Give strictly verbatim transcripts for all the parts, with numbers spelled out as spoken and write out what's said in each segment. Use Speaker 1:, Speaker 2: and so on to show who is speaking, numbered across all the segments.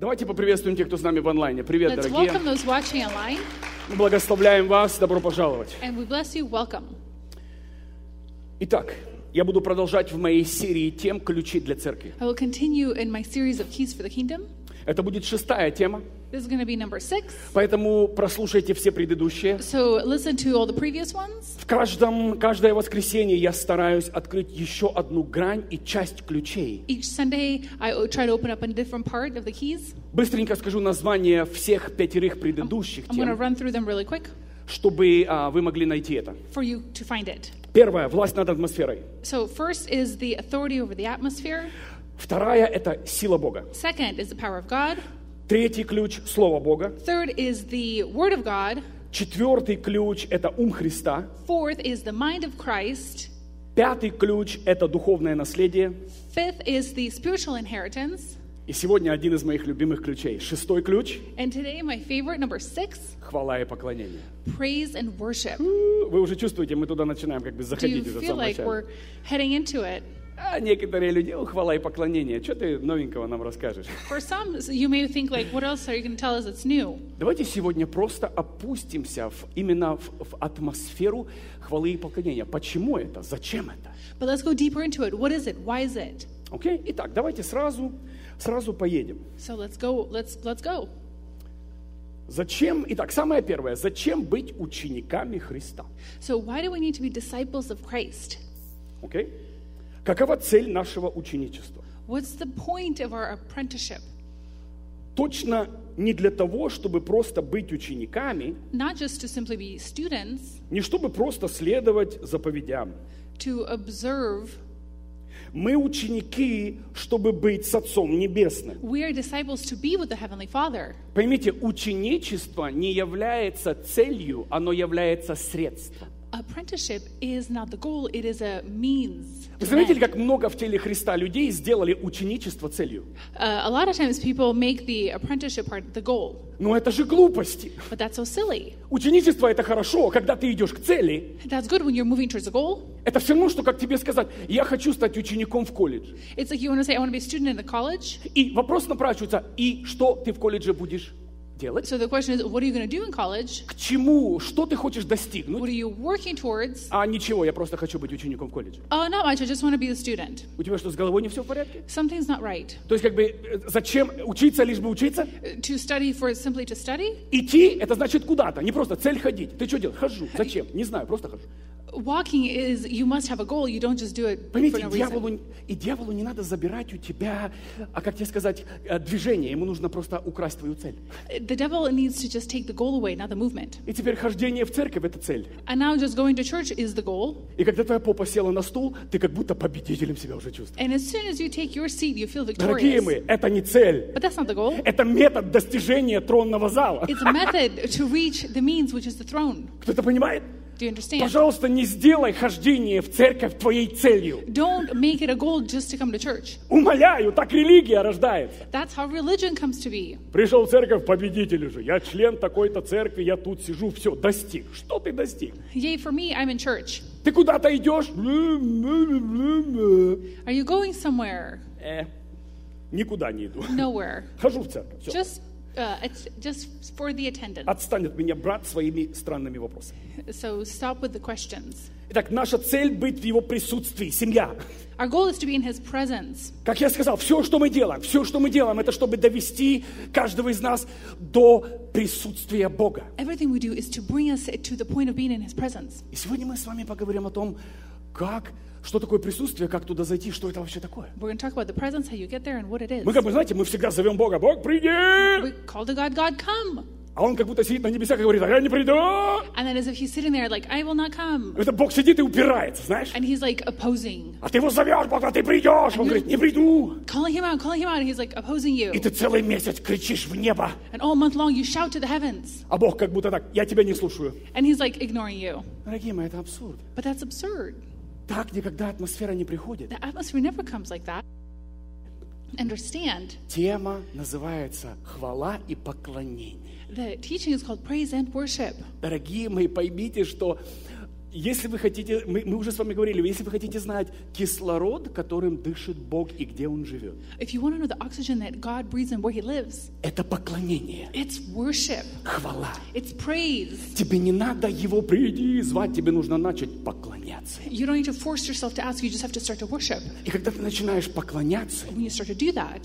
Speaker 1: Давайте поприветствуем тех, кто с нами в онлайне. Привет,
Speaker 2: Let's
Speaker 1: дорогие.
Speaker 2: welcome those watching online.
Speaker 1: Мы благословляем вас. Добро пожаловать.
Speaker 2: And we bless you. Welcome.
Speaker 1: Итак, я буду продолжать в моей серии тем «Ключи для церкви».
Speaker 2: I will continue in my series of keys for the kingdom.
Speaker 1: Это будет шестая тема,
Speaker 2: This is going to be number six.
Speaker 1: поэтому прослушайте все предыдущие.
Speaker 2: So listen to all the previous ones.
Speaker 1: В каждом, каждое воскресенье я стараюсь открыть еще одну грань и часть ключей.
Speaker 2: Each Sunday, I o- try to open up a different part of the keys.
Speaker 1: Быстренько скажу название всех пятерых предыдущих
Speaker 2: I'm going to
Speaker 1: тем,
Speaker 2: run through them really quick
Speaker 1: чтобы а, вы могли найти это.
Speaker 2: for you to find it.
Speaker 1: Первое – власть над атмосферой.
Speaker 2: So first is the authority over the atmosphere.
Speaker 1: Вторая – это сила Бога.
Speaker 2: Second is the power of God.
Speaker 1: Третий ключ – Слово Бога.
Speaker 2: Third is the word of God.
Speaker 1: Четвертый ключ – это ум Христа.
Speaker 2: Fourth is the mind of Christ.
Speaker 1: Пятый ключ – это духовное наследие.
Speaker 2: Fifth is the spiritual inheritance.
Speaker 1: И сегодня один из моих любимых ключей. Шестой ключ
Speaker 2: And today, my favorite, number six,
Speaker 1: – хвала и поклонение.
Speaker 2: praise and worship.
Speaker 1: Вы уже чувствуете, мы туда начинаем как бы
Speaker 2: Do you
Speaker 1: заходить уже в
Speaker 2: feel
Speaker 1: самом
Speaker 2: like
Speaker 1: начале.
Speaker 2: we're heading into it?
Speaker 1: А некоторые люди, о, хвала и поклонение. Что ты новенького нам расскажешь?
Speaker 2: For some, you may think like, what else are you going to tell us that's new?
Speaker 1: Давайте сегодня просто опустимся в, именно в, в атмосферу хвалы и поклонения. Почему это? Зачем это?
Speaker 2: But let's go deeper into it. What is it? Why is it?
Speaker 1: Окей? Итак, давайте сразу, сразу поедем.
Speaker 2: So let's go. Let's let's go.
Speaker 1: Зачем? Итак, самое первое. Зачем быть учениками Христа?
Speaker 2: So why do we need to be disciples of Christ?
Speaker 1: Окей? Какова цель нашего ученичества?
Speaker 2: What's the point of our apprenticeship?
Speaker 1: Точно не для того, чтобы просто быть учениками,
Speaker 2: Not just to simply be students,
Speaker 1: не чтобы просто следовать заповедям.
Speaker 2: to observe.
Speaker 1: Мы ученики, чтобы быть с Отцом Небесным.
Speaker 2: We are disciples to be with the Heavenly Father.
Speaker 1: Поймите, ученичество не является целью, оно является средством.
Speaker 2: Apprenticeship is not the goal, it is a means.
Speaker 1: Вы
Speaker 2: to
Speaker 1: заметили,
Speaker 2: end.
Speaker 1: как много в теле Христа людей сделали ученичество целью?
Speaker 2: Uh, a lot of times people make the apprenticeship part the goal,
Speaker 1: Но это же глупости.
Speaker 2: but that's so silly.
Speaker 1: Ученичество это хорошо, когда ты идешь к цели.
Speaker 2: That's good when you're moving towards a goal.
Speaker 1: Это все равно, что как тебе сказать, я хочу стать учеником в колледже.
Speaker 2: It's like you want to say, I want to be a student in the college.
Speaker 1: И вопрос напрашивается, и что ты в колледже будешь делать?
Speaker 2: So the question is, what are you going to do in college?
Speaker 1: К чему? Что ты хочешь
Speaker 2: What
Speaker 1: достигнуть?
Speaker 2: are you working towards?
Speaker 1: А ничего, я просто хочу быть учеником в колледже.
Speaker 2: Oh, not much. I just want to be the student.
Speaker 1: У тебя что, с головой не все в порядке?
Speaker 2: Something's not right.
Speaker 1: То есть как бы э, зачем учиться, лишь бы учиться?
Speaker 2: Uh, To study for simply to study?
Speaker 1: Идти, это значит куда-то, не просто цель ходить. Ты что делаешь? Хожу. Зачем? Не знаю, просто хожу.
Speaker 2: Walking is, you must have a goal. You don't just do it for
Speaker 1: Поймите,
Speaker 2: no reason.
Speaker 1: дьяволу, и дьяволу не надо забирать у тебя, а как тебе сказать, э, движение. Ему нужно просто украсть твою цель.
Speaker 2: The devil needs to just take the goal away, not the movement.
Speaker 1: И теперь хождение в церковь – это цель.
Speaker 2: And now just going to church is the goal.
Speaker 1: И когда твоя попа села на стул, ты как будто победителем себя уже чувствуешь.
Speaker 2: And as soon as you take your seat, you feel
Speaker 1: Дорогие
Speaker 2: victorious.
Speaker 1: мои, это не цель.
Speaker 2: But that's not the goal.
Speaker 1: Это метод достижения тронного зала.
Speaker 2: It's a method to reach the means, which is the throne.
Speaker 1: Кто-то понимает?
Speaker 2: Do you understand?
Speaker 1: Пожалуйста, не сделай хождение в церковь твоей целью.
Speaker 2: Don't make it a goal just to come to church.
Speaker 1: Умоляю, так религия рождается.
Speaker 2: That's how religion comes to be.
Speaker 1: Пришел в церковь, победитель уже. Я член такой-то церкви, я тут сижу, все, достиг. Что ты достиг?
Speaker 2: Yay, for me, I'm in church.
Speaker 1: Ты куда-то идешь?
Speaker 2: Are you going somewhere?
Speaker 1: Э, никуда не иду.
Speaker 2: Nowhere.
Speaker 1: Хожу в церковь. Все.
Speaker 2: Just, uh, it's just for the attendance.
Speaker 1: Отстань от меня, брат, своими странными вопросами.
Speaker 2: So stop with the questions.
Speaker 1: Итак, наша цель быть в его присутствии, семья.
Speaker 2: Our goal is to be in His presence.
Speaker 1: Как я сказал, все, что мы делаем, все, что мы делаем, это чтобы довести каждого из нас до присутствия Бога.
Speaker 2: Everything we do is to bring us to the point of being in His presence.
Speaker 1: И сегодня мы с вами поговорим о том, как, что такое присутствие, как туда зайти, что это вообще такое.
Speaker 2: We're going to talk about the presence, how you get there, and what it is.
Speaker 1: Мы как бы, знаете, мы всегда зовем Бога, Бог, приди!
Speaker 2: We call to God, God, come.
Speaker 1: А Он как будто сидит на небесах и говорит, а я не приду.
Speaker 2: And then as if He's sitting there like, I will not come.
Speaker 1: Это Бог сидит и упирается, знаешь.
Speaker 2: And He's like opposing.
Speaker 1: А ты его зовешь, Бог, а ты придешь. Он говорит, не приду.
Speaker 2: Calling Him out, calling Him out, and He's like opposing you.
Speaker 1: И ты целый месяц кричишь в небо.
Speaker 2: And all month long you shout to the heavens.
Speaker 1: А Бог как будто так, я тебя не слушаю.
Speaker 2: And He's like ignoring you.
Speaker 1: Дорогие мои, это абсурд.
Speaker 2: But that's absurd.
Speaker 1: Так никогда атмосфера не приходит.
Speaker 2: The atmosphere never comes like that. Understand,
Speaker 1: Тема называется «Хвала и поклонение».
Speaker 2: the teaching is called praise and worship.
Speaker 1: Дорогие мои, поймите, что Если вы хотите, мы, мы уже с вами говорили, если вы хотите знать кислород, которым дышит Бог и где Он живет,
Speaker 2: If you want to know the oxygen that God breathes and where He lives,
Speaker 1: это поклонение,
Speaker 2: it's worship,
Speaker 1: хвала.
Speaker 2: it's praise.
Speaker 1: Тебе не надо Его приди и звать, тебе нужно начать поклоняться.
Speaker 2: You don't need to force yourself to ask, you just have to start to worship.
Speaker 1: И когда ты начинаешь поклоняться,
Speaker 2: When you start to do that,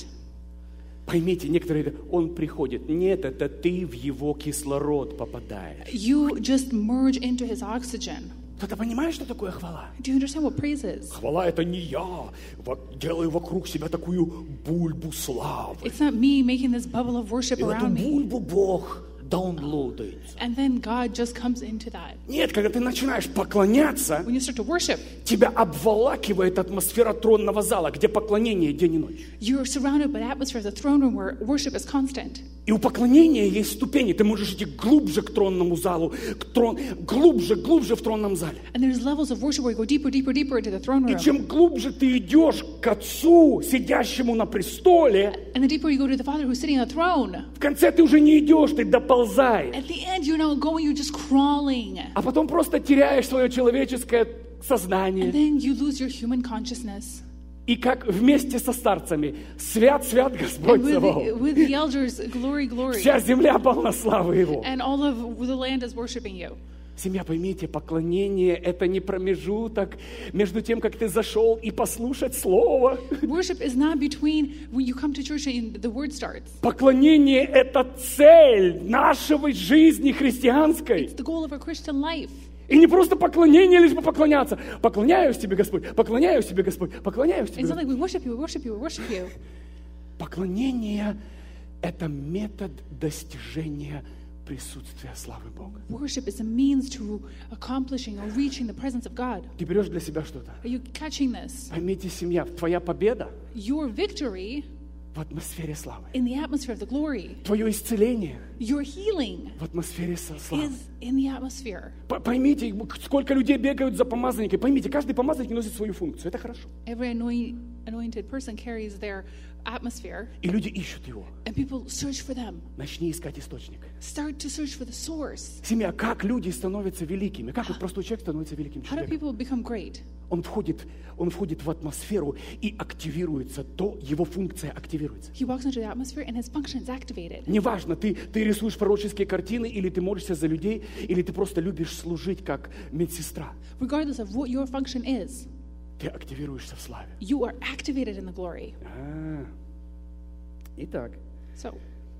Speaker 1: поймите, некоторые говорят, Он приходит. Нет, это ты в Его кислород попадаешь.
Speaker 2: you just merge into His oxygen.
Speaker 1: Кто-то понимает, что такое хвала?
Speaker 2: Do you understand what praise is?
Speaker 1: Хвала — это не я вот делаю вокруг себя такую бульбу славы.
Speaker 2: It's not me making this bubble of worship
Speaker 1: И в эту
Speaker 2: around me.
Speaker 1: бульбу Бог даунлоудается.
Speaker 2: And then God just comes into that.
Speaker 1: Нет, когда ты начинаешь поклоняться,
Speaker 2: When you start to worship,
Speaker 1: тебя обволакивает атмосфера тронного зала, где поклонение день и ночь.
Speaker 2: you're surrounded by the atmosphere of the throne room where worship is constant.
Speaker 1: И у поклонения есть ступени. Ты можешь идти глубже к тронному залу, к трон, глубже, глубже в тронном зале.
Speaker 2: And there's levels of worship where you go deeper, deeper, deeper into the throne
Speaker 1: И
Speaker 2: room.
Speaker 1: чем глубже ты идешь к Отцу, сидящему на престоле,
Speaker 2: And the deeper you go to the Father who's sitting on the throne,
Speaker 1: в конце ты уже не идешь, ты доползаешь.
Speaker 2: at the end you're not going, you're just crawling.
Speaker 1: А потом просто теряешь свое человеческое
Speaker 2: And
Speaker 1: сознание.
Speaker 2: then you lose your human consciousness.
Speaker 1: И как вместе со старцами, свят, свят Господь
Speaker 2: And with the,
Speaker 1: Саваоф.
Speaker 2: with the elders, glory, glory.
Speaker 1: Вся земля полна славы Его.
Speaker 2: And all of the land is worshiping you.
Speaker 1: Семья, поймите, поклонение — это не промежуток между тем, как ты зашел и послушать Слово.
Speaker 2: Worship is not between when you come to church and the word starts.
Speaker 1: Поклонение — это цель нашей жизни христианской.
Speaker 2: It's the goal of our Christian life.
Speaker 1: И не просто поклонение, лишь бы поклоняться. Поклоняюсь тебе, Господь, поклоняюсь тебе, Господь, поклоняюсь тебе.
Speaker 2: It's not like we worship you, we worship you, we worship you.
Speaker 1: Поклонение — это метод достижения присутствия славы Бога.
Speaker 2: Worship is a means to accomplishing or reaching the presence of God.
Speaker 1: Ты берешь для себя что-то.
Speaker 2: Are you catching this?
Speaker 1: Поймите, семья, твоя победа
Speaker 2: Your victory
Speaker 1: в атмосфере славы.
Speaker 2: in the atmosphere of the glory,
Speaker 1: Твое исцеление
Speaker 2: your healing
Speaker 1: в атмосфере со- славы.
Speaker 2: is in the atmosphere.
Speaker 1: П- Поймите, сколько людей бегают за помазанниками. Поймите, каждый помазанник носит свою функцию. Это хорошо.
Speaker 2: Every anoint, anointed person carries their atmosphere,
Speaker 1: И люди ищут его.
Speaker 2: and people search for them.
Speaker 1: Начни искать источник.
Speaker 2: Start to search for the source.
Speaker 1: Семья, как люди становятся великими? Как вот простой человек становится великим
Speaker 2: How do
Speaker 1: человеком?
Speaker 2: people become great?
Speaker 1: Он входит, он входит в атмосферу и активируется, то его функция активируется.
Speaker 2: He walks into the atmosphere and his function is activated.
Speaker 1: Неважно, ты, ты рисуешь пророческие картины, или ты молишься за людей, или ты просто любишь служить как медсестра.
Speaker 2: Regardless of what your function is,
Speaker 1: Ты активируешься в славе.
Speaker 2: you are activated in the glory.
Speaker 1: А. Итак,
Speaker 2: So,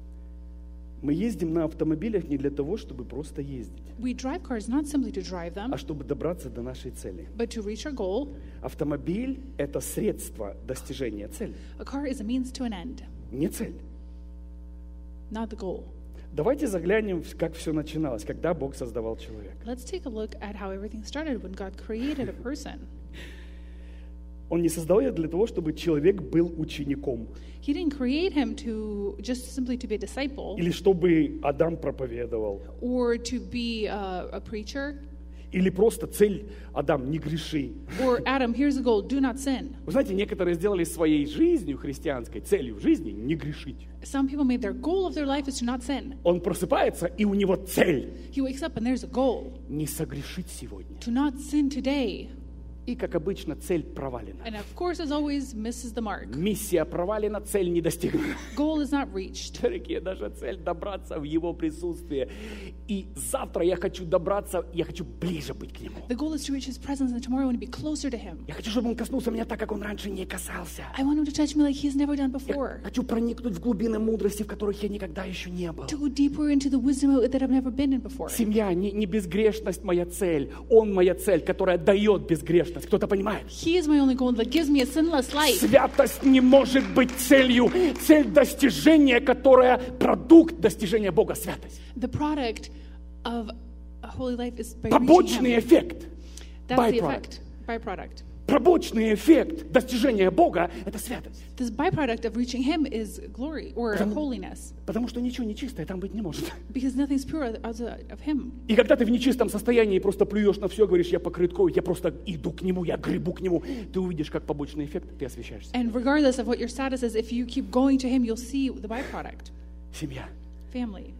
Speaker 1: мы ездим на автомобилях не для того, чтобы просто ездить,
Speaker 2: we drive cars not simply to drive them,
Speaker 1: а чтобы добраться до нашей цели.
Speaker 2: but to reach our goal.
Speaker 1: Автомобиль — это средство достижения цели,
Speaker 2: A car is a means to an end,
Speaker 1: не цель.
Speaker 2: not the goal.
Speaker 1: Давайте заглянем, в- как все начиналось, когда Бог создавал человека.
Speaker 2: Let's take a look at how everything started when God created a person.
Speaker 1: Он не создал ее для того, чтобы человек был учеником,
Speaker 2: He didn't create him to just simply to be a disciple
Speaker 1: или чтобы Адам проповедовал,
Speaker 2: or to be a, a preacher
Speaker 1: или просто цель «Адам, не греши».
Speaker 2: or Adam, here's the goal, do not sin.
Speaker 1: Вы знаете, некоторые сделали своей жизнью христианской, целью в жизни не грешить.
Speaker 2: Some people made their goal of their life is to not sin.
Speaker 1: Он просыпается, и у него цель
Speaker 2: He wakes up and there's a goal
Speaker 1: не согрешить сегодня.
Speaker 2: to not sin today.
Speaker 1: И, как обычно, цель провалена.
Speaker 2: And of course, as always, misses the mark.
Speaker 1: Миссия провалена, цель не достигнута.
Speaker 2: Goal is not reached.
Speaker 1: Дорогие, даже цель добраться в Его присутствие. И завтра я хочу добраться, я хочу ближе быть к Нему.
Speaker 2: The goal is to reach His presence, and tomorrow I want to be closer to Him.
Speaker 1: Я хочу, чтобы Он коснулся меня так, как Он раньше не касался.
Speaker 2: I want Him to touch me like He's never done
Speaker 1: Я
Speaker 2: before.
Speaker 1: хочу проникнуть в глубины мудрости, в которых я никогда еще не был.
Speaker 2: To go deeper into the wisdom that I've never been in before.
Speaker 1: Семья, не, не безгрешность моя цель. Он моя цель, которая дает безгрешность. Кто-то понимает?
Speaker 2: He is my only goal that gives me a sinless life.
Speaker 1: Святость не может быть целью. Цель достижения, которая продукт достижения Бога. Святость.
Speaker 2: The product of a holy life is by reaching
Speaker 1: Побочный
Speaker 2: Him.
Speaker 1: эффект.
Speaker 2: That's the
Speaker 1: Byproduct.
Speaker 2: effect. Byproduct.
Speaker 1: Побочный эффект достижения Бога — это святость.
Speaker 2: This byproduct of reaching Him is glory or holiness,
Speaker 1: Потому что ничего нечистое там быть не может.
Speaker 2: because nothing's pure outside of Him.
Speaker 1: И когда ты в нечистом состоянии просто плюешь на все, говоришь, я покрыт кровью, я просто иду к Нему, я гребу к Нему, ты увидишь, как побочный эффект, ты освящаешься.
Speaker 2: And regardless of what your status is, if you keep going to Him, you'll see the byproduct.
Speaker 1: Семья.
Speaker 2: Family.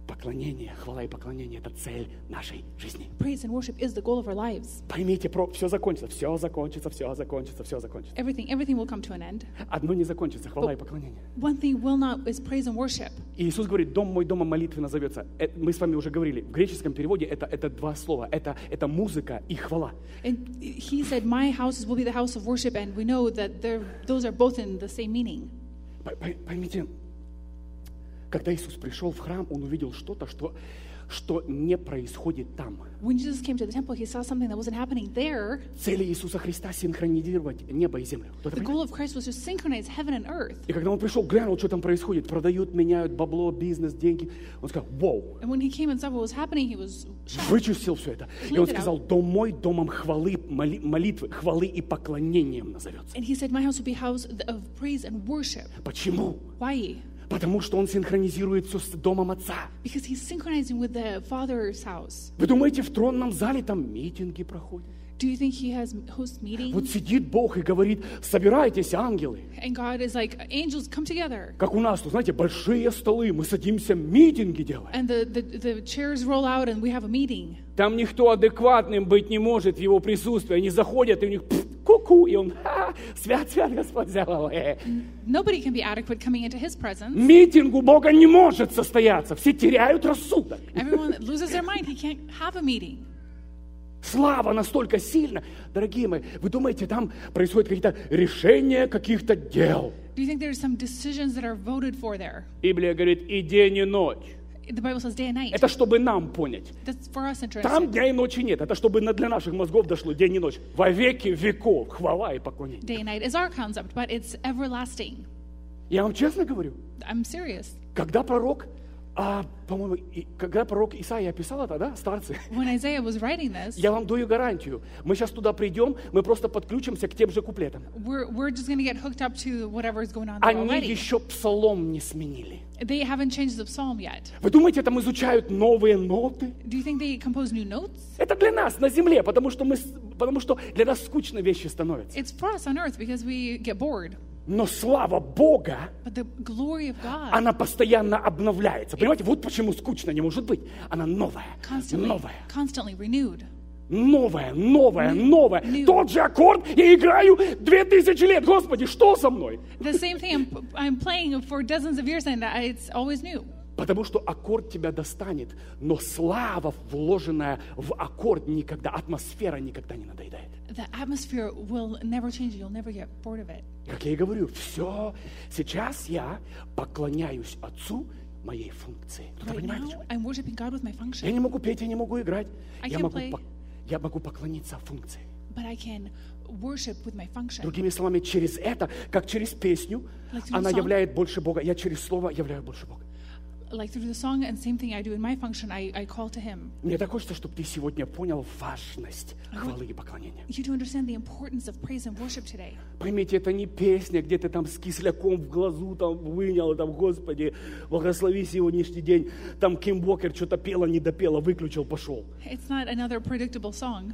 Speaker 1: Поклонение, хвала и поклонение – это цель нашей жизни.
Speaker 2: Praise and worship is the goal of our lives.
Speaker 1: Поймите, про все закончится, все закончится, все закончится, все закончится.
Speaker 2: Everything, everything will come to an end.
Speaker 1: Одно не закончится – хвала и поклонение.
Speaker 2: One thing will not is praise and worship.
Speaker 1: И Иисус говорит, дом мой домом молитвы назовется. Это, мы с вами уже говорили, в греческом переводе это, это два слова. Это, это музыка и хвала.
Speaker 2: And he said, my houses will be the house of worship, and we know that those are both in the same meaning.
Speaker 1: Поймите, когда Иисус пришел в храм, Он увидел что-то, что, что не происходит там.
Speaker 2: When Jesus came to the temple, he saw something that wasn't happening there.
Speaker 1: Цель Иисуса Христа синхронизировать небо и землю.
Speaker 2: The goal of Christ was to synchronize heaven and earth.
Speaker 1: И когда Он пришел, глянул, что там происходит, продают, меняют бабло, бизнес, деньги, Он сказал, вау.
Speaker 2: And when he came and saw what was happening, he was shocked.
Speaker 1: Вычистил все это. И Он сказал, дом мой домом хвалы, моли, молитвы, хвалы и поклонением назовется.
Speaker 2: And he said, my house will be a house of praise and worship.
Speaker 1: Почему?
Speaker 2: Why?
Speaker 1: Потому что Он синхронизирует все с домом Отца.
Speaker 2: Because he's synchronizing with the Father's house.
Speaker 1: Вы думаете, в тронном зале там митинги проходят?
Speaker 2: Do you think he has host meetings?
Speaker 1: Вот сидит Бог и говорит, собирайтесь, ангелы.
Speaker 2: And God is like, angels, come together.
Speaker 1: Как у нас тут, знаете, большие столы, мы садимся, митинги делаем.
Speaker 2: And the, the, the chairs roll out and we have a meeting.
Speaker 1: Там никто адекватным быть не может в Его присутствии. Они заходят, и у них ку-ку, и он, ха, свят, свят, Господь сделал.
Speaker 2: Nobody can be adequate coming into His presence.
Speaker 1: Митинг у Бога не может состояться. Все теряют рассудок.
Speaker 2: Everyone loses their mind. He can't have a meeting.
Speaker 1: Слава настолько сильна. Дорогие мои, вы думаете, там происходят какие-то решения каких-то дел?
Speaker 2: Do you think there's some decisions that are voted for there?
Speaker 1: Библия говорит, и день, и ночь.
Speaker 2: The Bible says day and night.
Speaker 1: Это чтобы нам понять.
Speaker 2: That's for us interested.
Speaker 1: Там дня и ночи нет. Это чтобы для наших мозгов дошло день и ночь. Во веки веков. Хвала и поклонение.
Speaker 2: Day and night is our concept, but it's everlasting.
Speaker 1: Я вам честно говорю.
Speaker 2: I'm serious.
Speaker 1: Когда пророк, а, по-моему, и, когда пророк Исаия описал это, да, старцы?
Speaker 2: When Isaiah was writing this,
Speaker 1: я вам даю гарантию. Мы сейчас туда придем, мы просто подключимся к тем же куплетам.
Speaker 2: We're, we're just going to get hooked up to whatever is going on there
Speaker 1: Они
Speaker 2: already.
Speaker 1: еще псалом не сменили.
Speaker 2: They haven't changed the psalm yet.
Speaker 1: Вы думаете, там изучают новые ноты?
Speaker 2: Do you think they compose new notes?
Speaker 1: Это для нас на земле, потому что, мы, потому что для нас скучно вещи становятся.
Speaker 2: It's for us on earth because we get bored.
Speaker 1: Но слава Бога,
Speaker 2: But the glory of God,
Speaker 1: она постоянно обновляется. Понимаете, вот почему скучно не может быть. Она новая,
Speaker 2: constantly,
Speaker 1: новая,
Speaker 2: constantly renewed.
Speaker 1: новая, новая,
Speaker 2: New,
Speaker 1: новая.
Speaker 2: new.
Speaker 1: Тот же аккорд я играю две тысячи лет. Господи, что со мной?
Speaker 2: The same thing I'm, I'm playing for dozens of years and it's always new.
Speaker 1: Потому что аккорд тебя достанет, но слава, вложенная в аккорд, никогда, атмосфера никогда не надоедает.
Speaker 2: The atmosphere will never change. You'll never get bored of it.
Speaker 1: Как я и говорю, все, сейчас я поклоняюсь Отцу моей функции. Кто-то
Speaker 2: Right
Speaker 1: понимает,
Speaker 2: now,
Speaker 1: почему?
Speaker 2: I'm worshiping God with my
Speaker 1: Я
Speaker 2: function,
Speaker 1: не могу петь, я не могу играть.
Speaker 2: I
Speaker 1: Я
Speaker 2: can't
Speaker 1: могу,
Speaker 2: play.
Speaker 1: по- я могу поклониться функции.
Speaker 2: but I can worship with my function.
Speaker 1: Другими словами, через это, как через песню,
Speaker 2: Like through
Speaker 1: она
Speaker 2: the song.
Speaker 1: являет больше Бога. Я через слово являю больше Бога.
Speaker 2: Like through the song, and same thing I do in my function, I, I call to Him.
Speaker 1: Мне так хочется, чтобы ты сегодня понял важность хвалы и поклонения.
Speaker 2: You to understand the importance of praise and worship today.
Speaker 1: Поймите, это не песня, где ты там с кисляком в глазу там вынял, там, Господи, благослови сегодняшний день. Там Ким Уокер что-то пела, не допела, выключил, пошел.
Speaker 2: It's not another predictable song.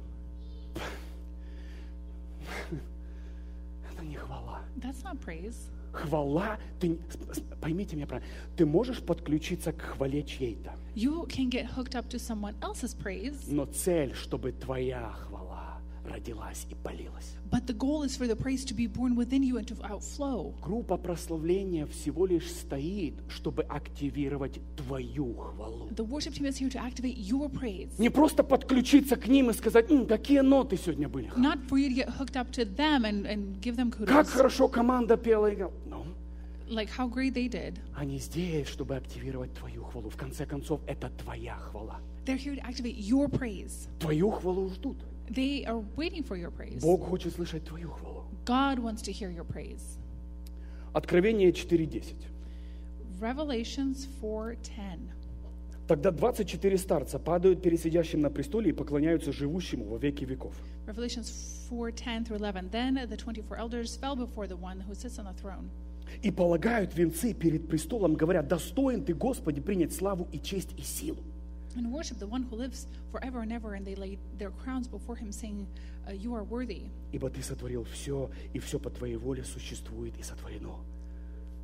Speaker 1: Это не хвала.
Speaker 2: That's not praise.
Speaker 1: Хвала, ты, поймите меня правильно, ты можешь подключиться к хвале чьей-то,
Speaker 2: You can get hooked up to someone else's praise,
Speaker 1: но цель, чтобы твоя хвала родилась и полилась.
Speaker 2: but the goal is for the praise to be born within you and to outflow.
Speaker 1: Группа прославления всего лишь стоит, чтобы активировать твою хвалу.
Speaker 2: The worship team is here to activate your praise.
Speaker 1: Не просто подключиться к ним и сказать, «М, какие ноты сегодня были.
Speaker 2: Not for you to get hooked up to them and, and give them
Speaker 1: Как
Speaker 2: kudos,
Speaker 1: хорошо команда пела и играла». Ну,
Speaker 2: like how great they did.
Speaker 1: они здесь, чтобы активировать твою хвалу. В конце концов, это твоя хвала.
Speaker 2: They're here to activate your praise.
Speaker 1: Твою хвалу ждут.
Speaker 2: They are waiting for your praise.
Speaker 1: Бог хочет слышать твою хвалу.
Speaker 2: God wants to hear your praise.
Speaker 1: Откровение четыре десять.
Speaker 2: Revelations four ten.
Speaker 1: Тогда двадцать четыре старца падают перед сидящим на престоле и поклоняются живущему во веки веков.
Speaker 2: Revelations four ten through eleven. Then the twenty-four elders fell before the one who sits on the throne.
Speaker 1: И полагают венцы перед престолом, говоря, достоин ты, Господи, принять славу и честь и силу.
Speaker 2: And worship the one who lives forever and ever, and they laid their crowns before him, saying, uh, You are worthy.
Speaker 1: Ибо ты сотворил все, и все по твоей воле существует и сотворено.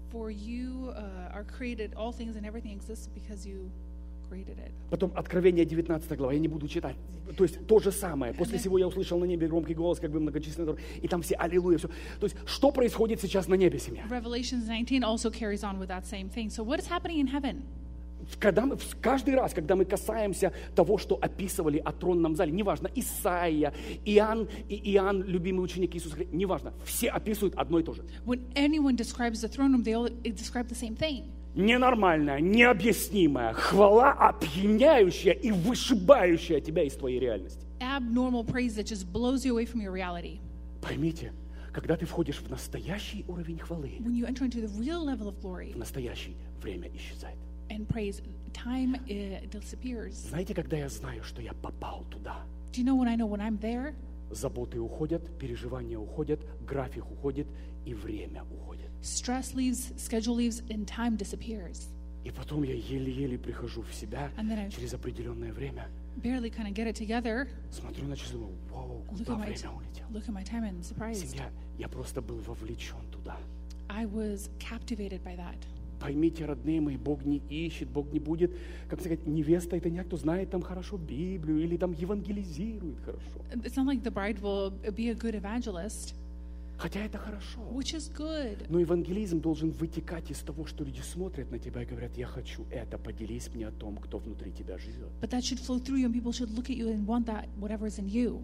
Speaker 2: For you uh, are created, all things and everything exists because you created it.
Speaker 1: Потом Откровение девятнадцатая глава, я не буду читать. То есть то же самое. После всего я услышал на небе громкий голос, как бы многочисленный народ, и там все аллилуйя, все. То есть что происходит сейчас на небе, семья?
Speaker 2: Revelations nineteen also carries on with that same thing. So what is happening in heaven?
Speaker 1: Когда мы, каждый раз, когда мы касаемся того, что описывали о тронном зале, неважно, Исаия, Иоанн, и Иоанн, любимый ученик Иисуса Христа, неважно, все описывают одно и то же.
Speaker 2: When anyone describes the throne room, they all describe the same thing.
Speaker 1: Ненормальная, необъяснимая, хвала опьяняющая и вышибающая тебя из твоей реальности.
Speaker 2: Abnormal praise that just blows you away from your reality.
Speaker 1: Поймите, когда ты входишь в настоящий уровень хвалы,
Speaker 2: When you enter into the real level of glory
Speaker 1: в настоящее время исчезает.
Speaker 2: and praise, time uh, disappears.
Speaker 1: Знаете, когда я знаю, что я попал туда?
Speaker 2: Do you know when I know when I'm there?
Speaker 1: Заботы уходят, переживания уходят, график уходит и время уходит.
Speaker 2: Stress leaves, schedule leaves, and time disappears.
Speaker 1: И потом я еле-еле прихожу в себя
Speaker 2: And then I-
Speaker 1: через определенное время.
Speaker 2: Barely kind of get it together.
Speaker 1: Смотрю на часы, думаю, вау,
Speaker 2: Look
Speaker 1: куда
Speaker 2: at my
Speaker 1: время улетело.
Speaker 2: look at my time and surprised.
Speaker 1: Семья, я просто был вовлечен туда.
Speaker 2: I was captivated by that.
Speaker 1: Поймите, родные мои, Бог не ищет, Бог не будет, как сказать, невеста это не кто знает там хорошо Библию или там евангелизирует хорошо.
Speaker 2: It's not like the bride will be a good evangelist,
Speaker 1: Хотя это хорошо.
Speaker 2: which is good.
Speaker 1: Но евангелизм должен вытекать из того, что люди смотрят на тебя и говорят, я хочу это, поделись мне о том, кто внутри тебя живет.
Speaker 2: But that should flow through you, and people should look at you and want that, whatever is in you.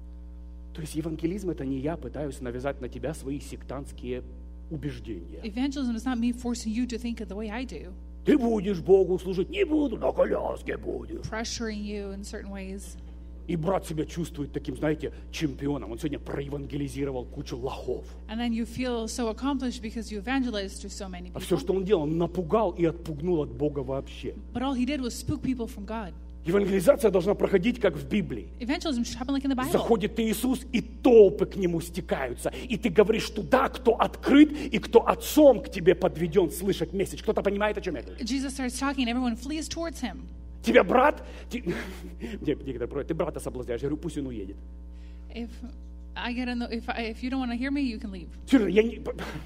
Speaker 1: То есть евангелизм это не я пытаюсь навязать на тебя свои сектантские убеждения.
Speaker 2: Evangelism is not me forcing you to think of the way I do,
Speaker 1: Ты будешь Богу служить, не буду, на коляске будешь.
Speaker 2: pressuring you in certain ways.
Speaker 1: И брат себя чувствует таким, знаете, чемпионом. Он сегодня проевангелизировал кучу лохов.
Speaker 2: And then you feel so accomplished because you evangelized to so many
Speaker 1: А все,
Speaker 2: people.
Speaker 1: что он делал, он напугал и отпугнул от Бога вообще.
Speaker 2: But all he did was spook people from God.
Speaker 1: Евангелизация должна проходить, как в Библии.
Speaker 2: Evangelism should happen like in the Bible.
Speaker 1: Заходит Иисус, и толпы к Нему стекаются. И ты говоришь туда, кто открыт, и кто отцом к тебе подведен слышать месседж. Кто-то понимает, о чем я говорю?
Speaker 2: Jesus starts talking, everyone flees towards him.
Speaker 1: Тебя брат... те- Мне некоторые говорят, ты брата соблазняешь. Я говорю, пусть он уедет.
Speaker 2: If I get in the, if I, if you don't want to hear me, you can leave.
Speaker 1: Серьезно, я не...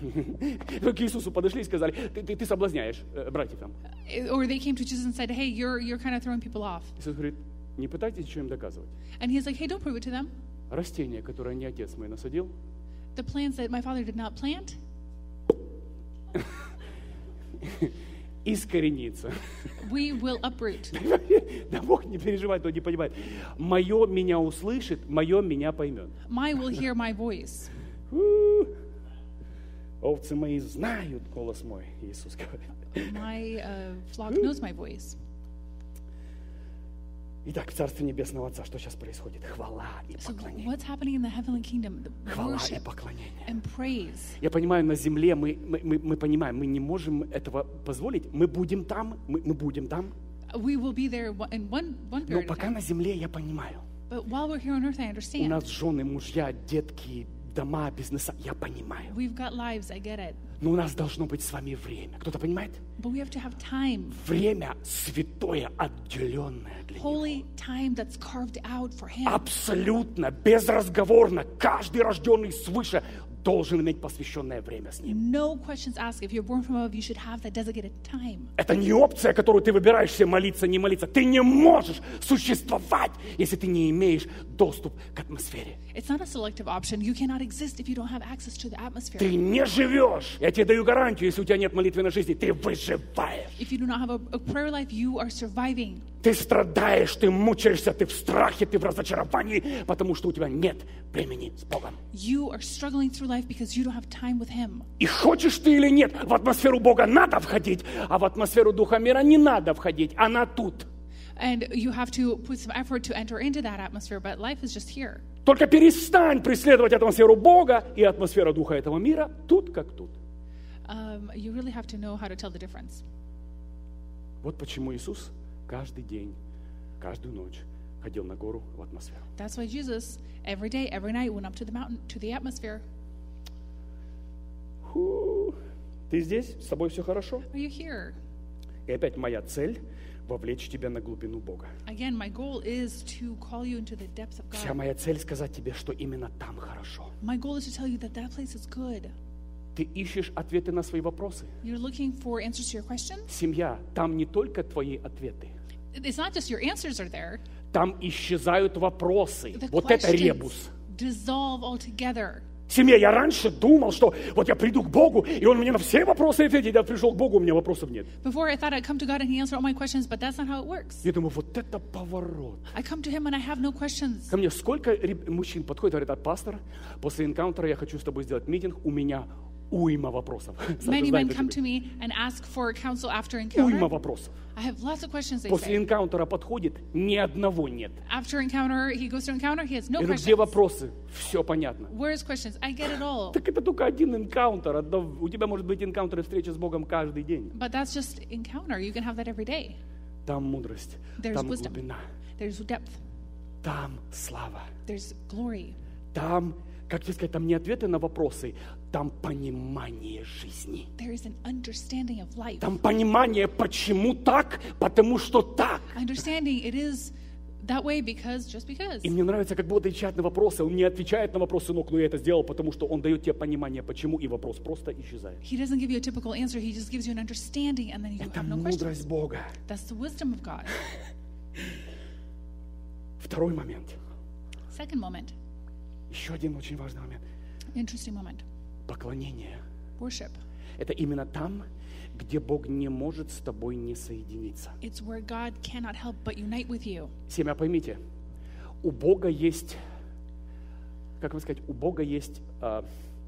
Speaker 1: Вы к Иисусу подошли и сказали, ты, ты, ты соблазняешь э, братьев там.
Speaker 2: Or they came to Jesus and said, hey, you're you're kind of throwing people off.
Speaker 1: Иисус говорит, не пытайтесь ничего им доказывать.
Speaker 2: And he's like, hey, don't prove it to them.
Speaker 1: Растение, которое не отец мой насадил,
Speaker 2: The plants that my father did not plant,
Speaker 1: искоренится.
Speaker 2: we will uproot.
Speaker 1: Да Бог не переживает, он не понимает. Мое меня услышит, мое меня поймет.
Speaker 2: My will hear my voice.
Speaker 1: У, овцы мои знают голос мой, Иисус говорит.
Speaker 2: My uh, flock knows my voice.
Speaker 1: Итак, в Царстве Небесного Отца что сейчас происходит? Хвала и
Speaker 2: So
Speaker 1: поклонение.
Speaker 2: what's happening in the heavenly kingdom? The
Speaker 1: Хвала и
Speaker 2: worship
Speaker 1: поклонение.
Speaker 2: and praise.
Speaker 1: Я понимаю, на земле мы, мы, мы, мы понимаем, мы не можем этого позволить. Мы будем там, мы, мы будем там.
Speaker 2: We will be there one- in one one
Speaker 1: Но
Speaker 2: period of
Speaker 1: пока
Speaker 2: time.
Speaker 1: на земле я понимаю.
Speaker 2: But while we're here on earth, I
Speaker 1: У
Speaker 2: understand.
Speaker 1: нас жены, мужья, детки, дома, бизнеса. Я понимаю.
Speaker 2: We've got lives, I get it.
Speaker 1: Но у нас должно быть с вами время. Кто-то понимает?
Speaker 2: But we have to have time,
Speaker 1: Время святое, отделенное для Него.
Speaker 2: holy time that's carved out for Him.
Speaker 1: Абсолютно, безразговорно. Каждый рожденный свыше должен иметь посвященное время с Ним.
Speaker 2: No questions asked. If you're born from above, you should have that designated time.
Speaker 1: Это не опция, которую ты выбираешь себе молиться, не молиться. Ты не можешь существовать, если ты не имеешь доступ к атмосфере.
Speaker 2: It's not a selective option. You cannot exist if you don't have access to the atmosphere.
Speaker 1: Ты не живешь. Я тебе даю гарантию, если у тебя нет молитвенной жизни, ты выживаешь.
Speaker 2: If you do not have a, a prayer life, you are surviving.
Speaker 1: Ты страдаешь, ты мучаешься, ты в страхе, ты в разочаровании, потому что у тебя нет времени с Богом.
Speaker 2: You are struggling through life because you don't have time with Him.
Speaker 1: И хочешь ты или нет, в атмосферу Бога надо входить, а в атмосферу Духа мира не надо входить. Она тут.
Speaker 2: And you have to put some effort to enter into that atmosphere, but life is just here.
Speaker 1: Только перестань преследовать атмосферу Бога, и атмосфера Духа этого мира тут как тут.
Speaker 2: Um, you really have to know how to tell the difference.
Speaker 1: Вот почему Иисус каждый день, каждую ночь ходил на гору в атмосферу.
Speaker 2: That's why Jesus, every day, every night, went up to the mountain, to the atmosphere.
Speaker 1: Фу. Ты здесь? С тобой все хорошо?
Speaker 2: Are you here?
Speaker 1: И опять моя цель – вовлечь тебя на глубину Бога.
Speaker 2: Again, my goal is to call you into the depths of
Speaker 1: Вся
Speaker 2: God.
Speaker 1: моя цель – сказать тебе, что именно там хорошо.
Speaker 2: My goal is to tell you that that place is good.
Speaker 1: Ты ищешь ответы на свои вопросы.
Speaker 2: You're looking for answers to your questions.
Speaker 1: Семья, там не только твои ответы.
Speaker 2: It's not just your answers are there.
Speaker 1: Там исчезают вопросы.
Speaker 2: The
Speaker 1: Вот это ребус.
Speaker 2: dissolve altogether.
Speaker 1: Семья, я раньше думал, что вот я приду к Богу, и Он мне на все вопросы ответит. Я пришел к Богу, у меня вопросов нет.
Speaker 2: Before I thought I'd come to God and He answered all my questions, but that's not how it works.
Speaker 1: Я думаю, вот это поворот.
Speaker 2: I come to Him and I have no questions.
Speaker 1: Ко мне сколько реб- мужчин подходит и говорит: пастор, после энкаунтера я хочу с тобой сделать митинг, у меня уйма вопросов.
Speaker 2: Many men come to me and ask for counsel after encounter.
Speaker 1: Уйма вопросов.
Speaker 2: I have lots of questions, they
Speaker 1: После
Speaker 2: say.
Speaker 1: энкаунтера подходит, ни одного нет.
Speaker 2: After encounter, he goes to encounter, he has no
Speaker 1: Я говорю,
Speaker 2: questions.
Speaker 1: где вопросы? Все понятно.
Speaker 2: Where's questions? I get it all.
Speaker 1: Так это только один энкаунтер. Одно- У тебя может быть энкаунтер и встреча с Богом каждый день.
Speaker 2: But that's just encounter. You can have that every day.
Speaker 1: Там мудрость,
Speaker 2: There's
Speaker 1: там
Speaker 2: wisdom.
Speaker 1: глубина,
Speaker 2: There's depth.
Speaker 1: там слава,
Speaker 2: There's glory.
Speaker 1: там, как тебе сказать, там не ответы на вопросы, там понимание жизни.
Speaker 2: There is an understanding of life.
Speaker 1: Там понимание, почему так, потому что так.
Speaker 2: Understanding it is that way because, just because.
Speaker 1: И мне нравится, как Бог отвечает на вопросы. Он не отвечает на вопросы, сынок, но я это сделал, потому что Он дает тебе понимание, почему, и вопрос просто исчезает.
Speaker 2: He doesn't give you a typical answer. He just gives you an understanding and then you
Speaker 1: Это
Speaker 2: have no questions.
Speaker 1: мудрость Бога.
Speaker 2: That's the wisdom of God.
Speaker 1: Второй момент.
Speaker 2: Second moment,
Speaker 1: Еще один очень важный момент.
Speaker 2: interesting moment.
Speaker 1: Поклонение.
Speaker 2: Worship.
Speaker 1: Это именно там, где Бог не может с тобой не соединиться.
Speaker 2: It's where God cannot help but unite with you.
Speaker 1: Семья, поймите, у Бога есть, как вам сказать, у Бога есть а,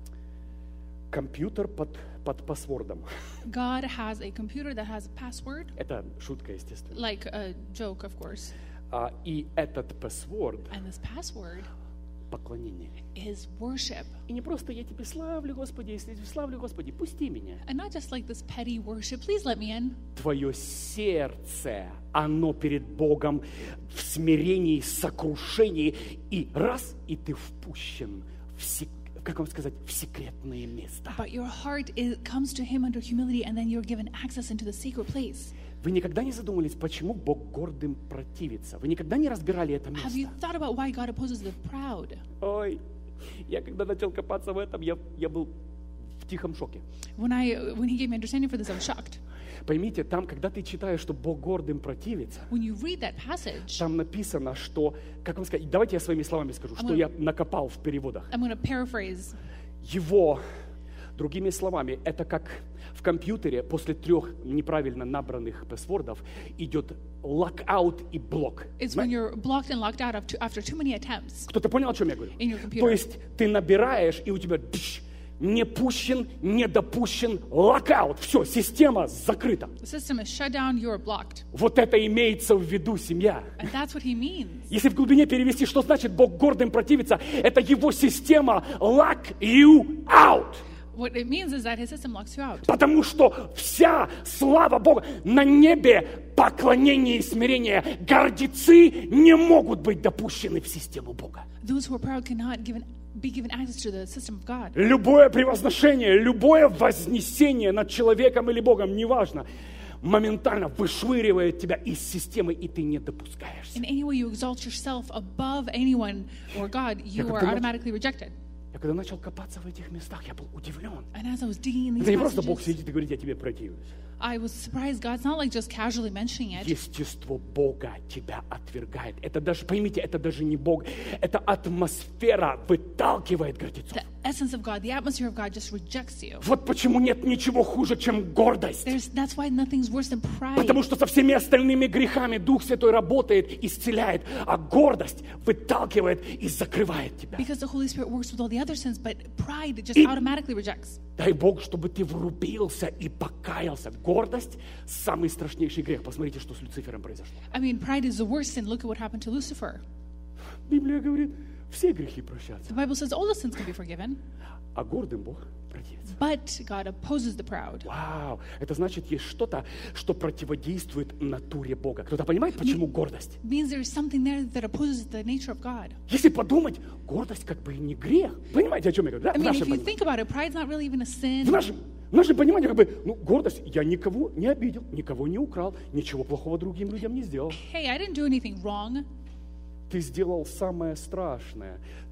Speaker 1: компьютер под, под паспортом.
Speaker 2: God has a computer that has a password,
Speaker 1: Это шутка, естественно.
Speaker 2: like a joke, of course.
Speaker 1: А, и этот паспорт
Speaker 2: And this password
Speaker 1: — поклонение.
Speaker 2: is worship.
Speaker 1: И не просто я тебе славлю, Господи, если славлю, Господи, пусти меня.
Speaker 2: And not just like this petty worship, please let me in.
Speaker 1: Твое сердце, оно перед Богом в смирении, сокрушении, и раз, и ты впущен в, сек- как вам сказать, в секретные места.
Speaker 2: But your heart is, comes to Him under humility, and then you're given access into the sacred place.
Speaker 1: Вы никогда не задумывались, почему Бог гордым противится? Вы никогда не разбирали это
Speaker 2: Have you
Speaker 1: место?
Speaker 2: thought about why God opposes the proud?
Speaker 1: Ой, я когда начал копаться в этом, я, я был в тихом шоке.
Speaker 2: When I, when He gave me understanding for this, I was shocked.
Speaker 1: Поймите, там, когда ты читаешь, что Бог гордым противится,
Speaker 2: When you read that passage,
Speaker 1: там написано, что, как вам сказать, давайте я своими словами скажу, что
Speaker 2: gonna-
Speaker 1: я накопал в переводах.
Speaker 2: I'm going to paraphrase.
Speaker 1: Его, другими словами, это как в компьютере после трех неправильно набранных паспортов идет локаут и блок.
Speaker 2: It's when you're blocked and locked out of two, after too many attempts
Speaker 1: Кто-то понял, о чем я говорю?
Speaker 2: in your computer.
Speaker 1: То есть ты набираешь, и у тебя дыш, не пущен, не допущен, локаут. Все, система закрыта.
Speaker 2: The system is shut down, you're blocked.
Speaker 1: Вот это имеется в виду, семья.
Speaker 2: And that's what He means.
Speaker 1: Если в глубине перевести, что значит Бог гордым противится, это его система lock you out.
Speaker 2: What it means is that His system locks you out.
Speaker 1: Потому что вся слава Бога на небе, поклонение и смирение, гордецы не могут быть допущены в систему Бога.
Speaker 2: Those who are proud cannot given, be given access to the system of God.
Speaker 1: Любое превозношение, любое вознесение над человеком или Богом, неважно, моментально вышвыривает тебя из системы, и ты не допускаешься.
Speaker 2: In any way you exalt yourself above anyone or God, you
Speaker 1: как
Speaker 2: are
Speaker 1: понял.
Speaker 2: automatically rejected.
Speaker 1: Я когда начал копаться в этих местах, я был удивлен.
Speaker 2: And as I was digging in these
Speaker 1: Это не просто Бог
Speaker 2: passages,
Speaker 1: сидит и говорит, я тебе противлюсь.
Speaker 2: I was surprised God's not like just casually mentioning it.
Speaker 1: Естество Бога тебя отвергает. Это даже, поймите, это даже не Бог. Это атмосфера выталкивает гордецов.
Speaker 2: The essence of God, the atmosphere of God just rejects you.
Speaker 1: Вот почему нет ничего хуже, чем гордость.
Speaker 2: There's, that's why nothing's worse than pride.
Speaker 1: Потому что со всеми остальными грехами Дух Святой работает, исцеляет, а гордость выталкивает и закрывает тебя.
Speaker 2: Because the Holy Spirit works with all the other sins, but pride just
Speaker 1: И-
Speaker 2: automatically rejects.
Speaker 1: Дай Бог, чтобы ты врубился и покаялся. Гордость – самый страшнейший грех. Посмотрите, что с Люцифером произошло.
Speaker 2: I mean, pride is the worst sin. Look at what happened to Lucifer.
Speaker 1: Библия говорит, все грехи прощаются,
Speaker 2: The Bible says all the sins can be forgiven,
Speaker 1: а гордым Бог противится.
Speaker 2: but God opposes the proud.
Speaker 1: Вау! Это значит, есть что-то, что противодействует натуре Бога. Кто-то понимает, почему гордость?
Speaker 2: It means there's something there that opposes the nature of God.
Speaker 1: Если подумать, гордость как бы и не грех. Понимаете, о чем я говорю? Да?
Speaker 2: I
Speaker 1: В
Speaker 2: mean,
Speaker 1: нашем
Speaker 2: if you
Speaker 1: понимании.
Speaker 2: think about it, pride's not really even a sin.
Speaker 1: В нашем, в нашем понимании, как бы, ну, гордость, я никого не обидел, никого не украл, ничего плохого другим людям не сделал.
Speaker 2: Hey, I didn't do anything wrong.
Speaker 1: Ты сделал самое страшное.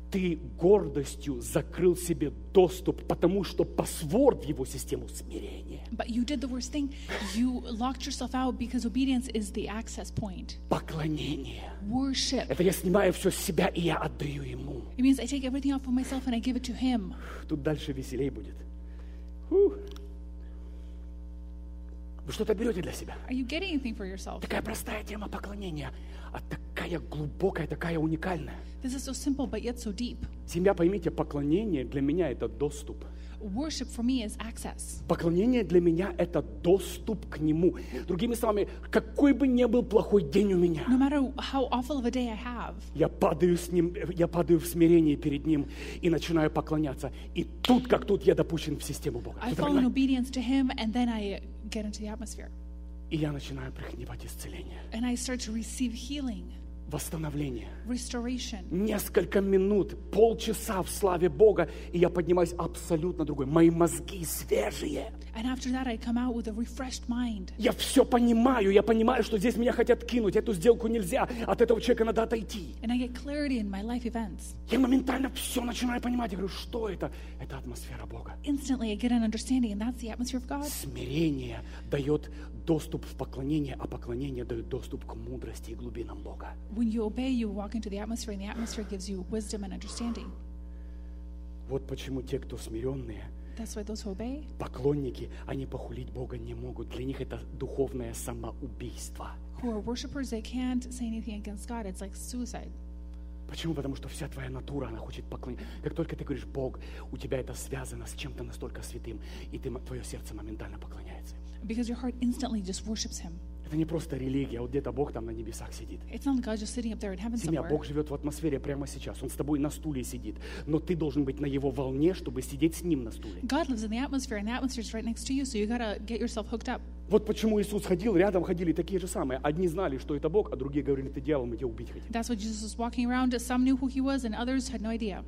Speaker 1: ты гордостью закрыл себе доступ, потому что пасворд в его систему смирения.
Speaker 2: But you did the worst thing. You locked yourself out because obedience is the access point.
Speaker 1: Поклонение.
Speaker 2: Worship.
Speaker 1: Это я снимаю все с себя, и я отдаю ему.
Speaker 2: It means I take everything off of myself and I give it to him.
Speaker 1: Тут дальше веселей будет. Фух. Вы что-то берете для себя?
Speaker 2: Are you getting anything for yourself?
Speaker 1: Такая простая тема поклонения, а такая глубокая, такая уникальная.
Speaker 2: This is so simple, but yet so deep.
Speaker 1: Семья, поймите, поклонение для меня это доступ.
Speaker 2: Worship for me is access.
Speaker 1: Поклонение для меня это доступ к Нему. Другими словами, какой бы ни был плохой день у меня,
Speaker 2: No matter how awful of a day I have,
Speaker 1: я падаю с Ним, я падаю в смирении перед Ним и начинаю поклоняться. И тут, как тут, я допущен в систему Бога.
Speaker 2: I
Speaker 1: Вы
Speaker 2: fall in
Speaker 1: понимаете?
Speaker 2: obedience to him, and then I get into the atmosphere.
Speaker 1: И я начинаю принимать исцеление,
Speaker 2: And I start to receive healing,
Speaker 1: восстановление.
Speaker 2: restoration.
Speaker 1: Несколько минут, полчаса в славе Бога, и я поднимаюсь абсолютно другой. Мои мозги свежие.
Speaker 2: And after that, I come out with a refreshed mind.
Speaker 1: Я все понимаю, я понимаю, что здесь меня хотят кинуть, эту сделку нельзя, от этого человека надо отойти.
Speaker 2: And I get clarity in my life events.
Speaker 1: Я моментально все начинаю понимать. Я говорю, что это? Это атмосфера Бога.
Speaker 2: Instantly, I get an understanding, and that's the atmosphere of God.
Speaker 1: Смирение дает доступ в поклонение, а поклонение дает доступ к мудрости и глубинам Бога.
Speaker 2: When you obey, you walk into the atmosphere, and the atmosphere gives you wisdom and understanding.
Speaker 1: Вот почему те, кто смиренные,
Speaker 2: That's why those who obey,
Speaker 1: поклонники, они похулить Бога не могут. Для них это духовное самоубийство.
Speaker 2: who are worshipers, they can't say anything against God. It's like suicide.
Speaker 1: Почему? Потому что вся твоя натура, она хочет поклониться. Как только ты говоришь Бог, у тебя это связано с чем-то настолько святым, и ты, твое сердце моментально поклоняется.
Speaker 2: Because your heart instantly just worships him.
Speaker 1: Это не просто религия, а вот где-то Бог там на небесах сидит.
Speaker 2: It's not God just sitting up there in heaven
Speaker 1: Семья,
Speaker 2: somewhere.
Speaker 1: Бог живет в атмосфере прямо сейчас. Он с тобой на стуле сидит. Но ты должен быть на Его волне, чтобы сидеть с Ним на стуле.
Speaker 2: God lives in the atmosphere, and the atmosphere is right next to you, so you gotta get yourself hooked up.
Speaker 1: Вот почему Иисус ходил, рядом ходили такие же самые. Одни знали, что это Бог, а другие говорили, ты дьявол, мы тебя убить хотим.
Speaker 2: That's why Jesus was walking around. Some knew who he was, and others had no idea.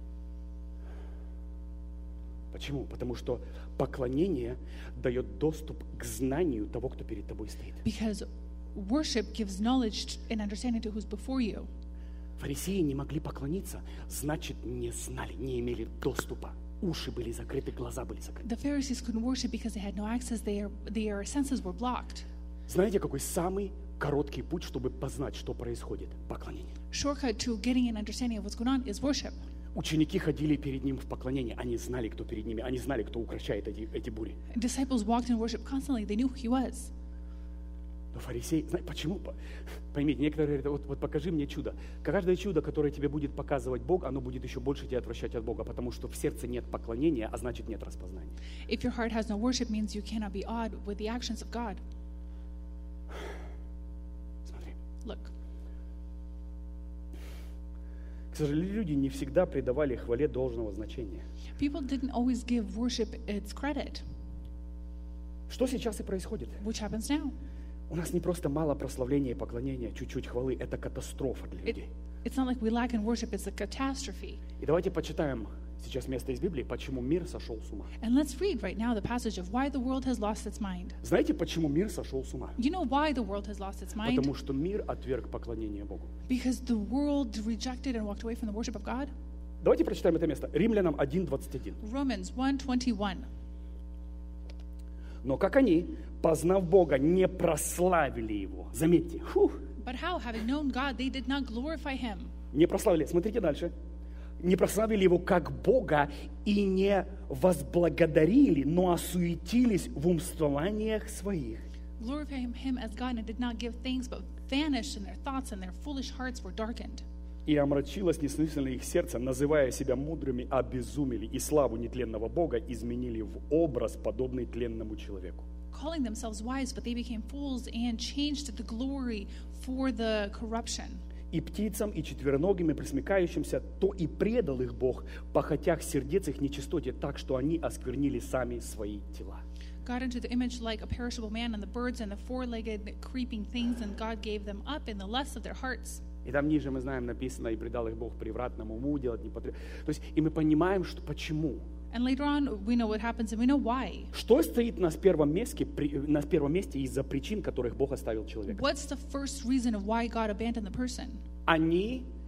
Speaker 1: Почему? Потому что поклонение дает доступ к знанию того, кто перед тобой стоит.
Speaker 2: Because worship gives knowledge and understanding to who's before you.
Speaker 1: Фарисеи не могли поклониться, значит, не знали, не имели доступа. Уши были закрыты, глаза были закрыты.
Speaker 2: The Pharisees couldn't worship because they had no access. Their, their senses were blocked.
Speaker 1: Знаете, какой самый короткий путь, чтобы познать, что происходит? Поклонение.
Speaker 2: Shortcut to getting an understanding of what's going on is worship.
Speaker 1: Ученики ходили перед Ним в поклонении. Они знали, кто перед ними. Они знали, кто укращает эти, эти бури.
Speaker 2: Disciples walked in worship constantly. They knew who he was.
Speaker 1: Но фарисеи, знаете, почему? Поймите, некоторые говорят, вот, вот покажи мне чудо. Каждое чудо, которое тебе будет показывать Бог, оно будет еще больше тебя отвращать от Бога, потому что в сердце нет поклонения, а значит нет распознания.
Speaker 2: If your heart has no worship, means you cannot be awed with the actions of God.
Speaker 1: Смотри.
Speaker 2: Look,
Speaker 1: К сожалению, люди не всегда придавали хвале должного значения.
Speaker 2: people didn't always give worship its credit,
Speaker 1: Что сейчас и происходит?
Speaker 2: which happens now.
Speaker 1: У нас не просто мало прославления и поклонения, чуть-чуть хвалы, это катастрофа для
Speaker 2: It,
Speaker 1: людей.
Speaker 2: it's not like we lack in worship, it's a catastrophe.
Speaker 1: И давайте почитаем сейчас место из Библии, почему мир сошел с ума.
Speaker 2: And let's read right now the passage of why the world has lost its mind.
Speaker 1: Знаете, почему мир сошел с ума?
Speaker 2: You know why the world has lost its mind?
Speaker 1: Потому что мир отверг поклонение Богу.
Speaker 2: Because the world rejected and walked away from the worship of God.
Speaker 1: Давайте прочитаем это место. Римлянам один двадцать один.
Speaker 2: Romans one twenty-one.
Speaker 1: Но как они, познав Бога, не прославили Его. Заметьте, фух,
Speaker 2: But how, having known God, they did not glorify him.
Speaker 1: не прославили. Смотрите дальше. Не прославили Его как Бога и не возблагодарили, но осуетились в умствованиях своих.
Speaker 2: Glorify him as God and did not give thanks, but vanished in their thoughts, and their foolish hearts were darkened.
Speaker 1: И омрачилось несмысленно их сердце, называя себя мудрыми, обезумели, и славу нетленного Бога изменили в образ, подобный тленному человеку.
Speaker 2: Calling themselves wise, but they became fools and changed the glory for the corruption.
Speaker 1: И птицам, и четвероногим, и пресмыкающимся, то и предал их Бог, похотях сердец их нечистоте, так, что они осквернили сами свои тела.
Speaker 2: God into the image like a perishable man, and the birds and the four-legged creeping things, and God gave them up in the lusts of their hearts.
Speaker 1: И там ниже мы знаем, написано, и предал их Бог превратному уму, делать не потреб. То есть, и мы понимаем, что почему.
Speaker 2: And later on, we know what happens, and we know why.
Speaker 1: Что стоит на первом месте, при- на первом месте из-за причин, которых Бог оставил человека?
Speaker 2: What's the first reason of why God abandoned the person?
Speaker 1: Они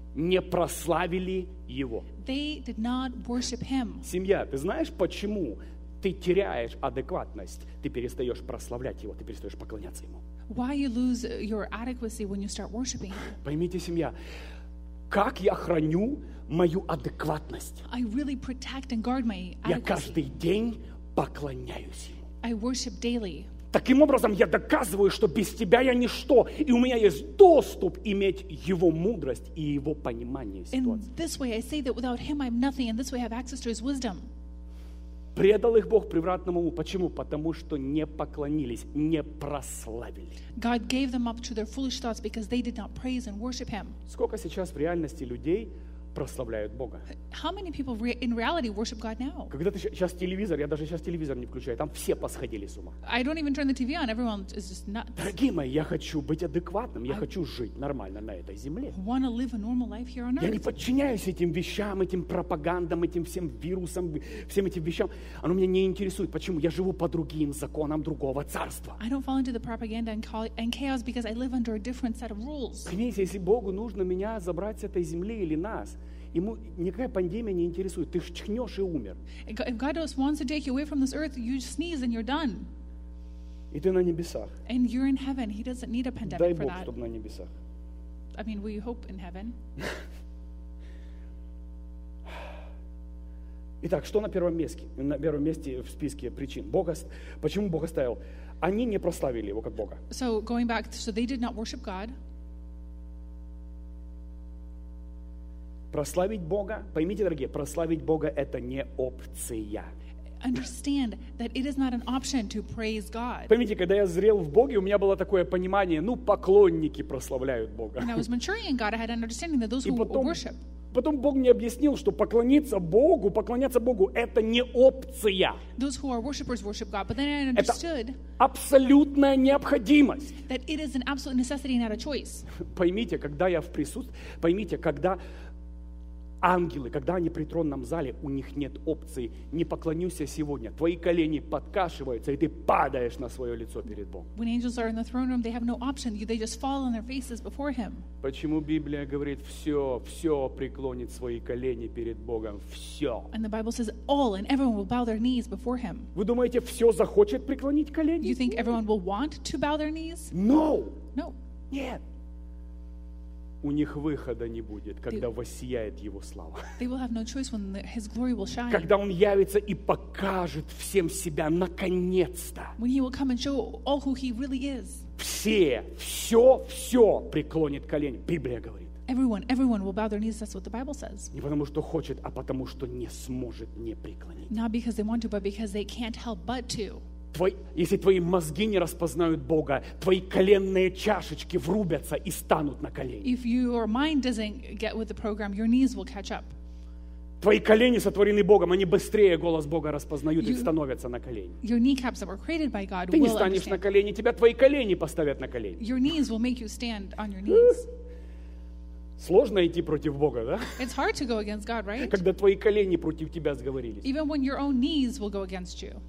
Speaker 1: не прославили Его.
Speaker 2: They did not worship him.
Speaker 1: Семья, ты знаешь, почему ты теряешь адекватность? Ты перестаешь прославлять Его, ты перестаешь поклоняться Ему.
Speaker 2: Why you lose your adequacy when you start worshiping him?
Speaker 1: Поймите, семья, как я храню мою адекватность?
Speaker 2: I really protect and guard my
Speaker 1: Я
Speaker 2: adequacy.
Speaker 1: каждый день поклоняюсь Ему.
Speaker 2: I worship daily.
Speaker 1: Таким образом, я доказываю, что без Тебя я ничто, и у меня есть доступ иметь Его мудрость и Его понимание
Speaker 2: In
Speaker 1: ситуации.
Speaker 2: this way, I say that without him, I'm nothing, and this way I have access to his wisdom.
Speaker 1: Предал их Бог превратному уму. Почему? Потому что не поклонились, не прославили.
Speaker 2: God gave them up to their foolish thoughts because they did not praise and worship him.
Speaker 1: Сколько сейчас в реальности людей прославляют Бога?
Speaker 2: How many people re- in reality worship God now?
Speaker 1: Когда ты сейчас телевизор, я даже сейчас телевизор не включаю, там все посходили с ума.
Speaker 2: I don't even turn the T V on. Everyone is just nuts.
Speaker 1: Дорогие мои, я хочу быть адекватным, я хочу жить нормально на этой земле.
Speaker 2: Want to live a normal life here on
Speaker 1: Я не
Speaker 2: earth.
Speaker 1: подчиняюсь этим вещам, этим пропагандам, этим всем вирусам, всем этим вещам. Оно меня не интересует. Почему? Я живу по другим законам другого царства.
Speaker 2: I don't fall into the propaganda and cha- and chaos because I live under a different set of rules.
Speaker 1: Поймите, если Богу нужно меня забрать с этой земли или нас, Ему никакая пандемия не интересует. Ты ж чихнешь и умер.
Speaker 2: If God just wants to take you away from this earth, you sneeze and you're done.
Speaker 1: И ты на небесах.
Speaker 2: And you're in heaven. He doesn't need a
Speaker 1: Дай
Speaker 2: pandemic for
Speaker 1: Бог,
Speaker 2: that.
Speaker 1: чтобы на небесах.
Speaker 2: I mean, we hope in heaven.
Speaker 1: Итак, что на первом месте? На первом месте в списке причин. Бог, ост- почему Бог оставил? Они не прославили Его как Бога.
Speaker 2: So going back, so they did not worship God.
Speaker 1: Прославить Бога, поймите, дорогие, прославить Бога – это не опция.
Speaker 2: Understand that it is not an option to praise God.
Speaker 1: Поймите, когда я зрел в Боге, у меня было такое понимание, ну, поклонники прославляют Бога.
Speaker 2: When I was maturing in God, I had an understanding that those
Speaker 1: И
Speaker 2: who
Speaker 1: потом,
Speaker 2: worship,
Speaker 1: потом Бог мне объяснил, что поклониться Богу, поклоняться Богу – это не опция.
Speaker 2: those who are worshipers worship God. But then I
Speaker 1: Это
Speaker 2: understood
Speaker 1: абсолютная необходимость.
Speaker 2: that it is an absolute necessity, not a choice.
Speaker 1: Поймите, когда я в присутствии, поймите, когда ангелы, когда они при тронном зале, у них нет опции «не поклонюсь я сегодня». Твои колени подкашиваются, и ты падаешь на свое лицо перед Богом.
Speaker 2: When angels are in the throne room, they have no option. You- They just fall on their faces before Him.
Speaker 1: Почему Библия говорит «все, все преклонит свои колени перед Богом», «все».
Speaker 2: And the Bible says all and everyone will bow their knees before Him.
Speaker 1: Вы думаете, все захочет преклонить
Speaker 2: You
Speaker 1: колени?
Speaker 2: think everyone will want to bow their knees?
Speaker 1: No!
Speaker 2: No.
Speaker 1: Нет! У них выхода не будет, когда воссияет Его слава.
Speaker 2: They will have no choice when the, His glory will shine.
Speaker 1: Когда Он явится и покажет всем себя наконец-то.
Speaker 2: When He will come and show all who He really is.
Speaker 1: Все, все, все преклонит колени. Библия говорит.
Speaker 2: Everyone, everyone will bow their knees. That's what the Bible says.
Speaker 1: Не потому, что хочет, а потому, что не сможет не преклонить.
Speaker 2: Not because they want to, but because they can't help but to.
Speaker 1: Твой, если твои мозги не распознают Бога, твои коленные чашечки врубятся и станут на колени.
Speaker 2: If your mind doesn't get with the program, your knees will catch up.
Speaker 1: Твои колени сотворены Богом, они быстрее голос Бога распознают и
Speaker 2: You-
Speaker 1: становятся на колени.
Speaker 2: Your kneecaps that were created by God
Speaker 1: Ты не
Speaker 2: will
Speaker 1: станешь на
Speaker 2: understand.
Speaker 1: колени, тебя твои колени поставят на колени.
Speaker 2: Your knees will make you stand on your knees.
Speaker 1: Сложно идти против Бога, да?
Speaker 2: It's hard to go against God, right?
Speaker 1: Когда твои колени против тебя сговорились.
Speaker 2: Even when your own knees will go against you.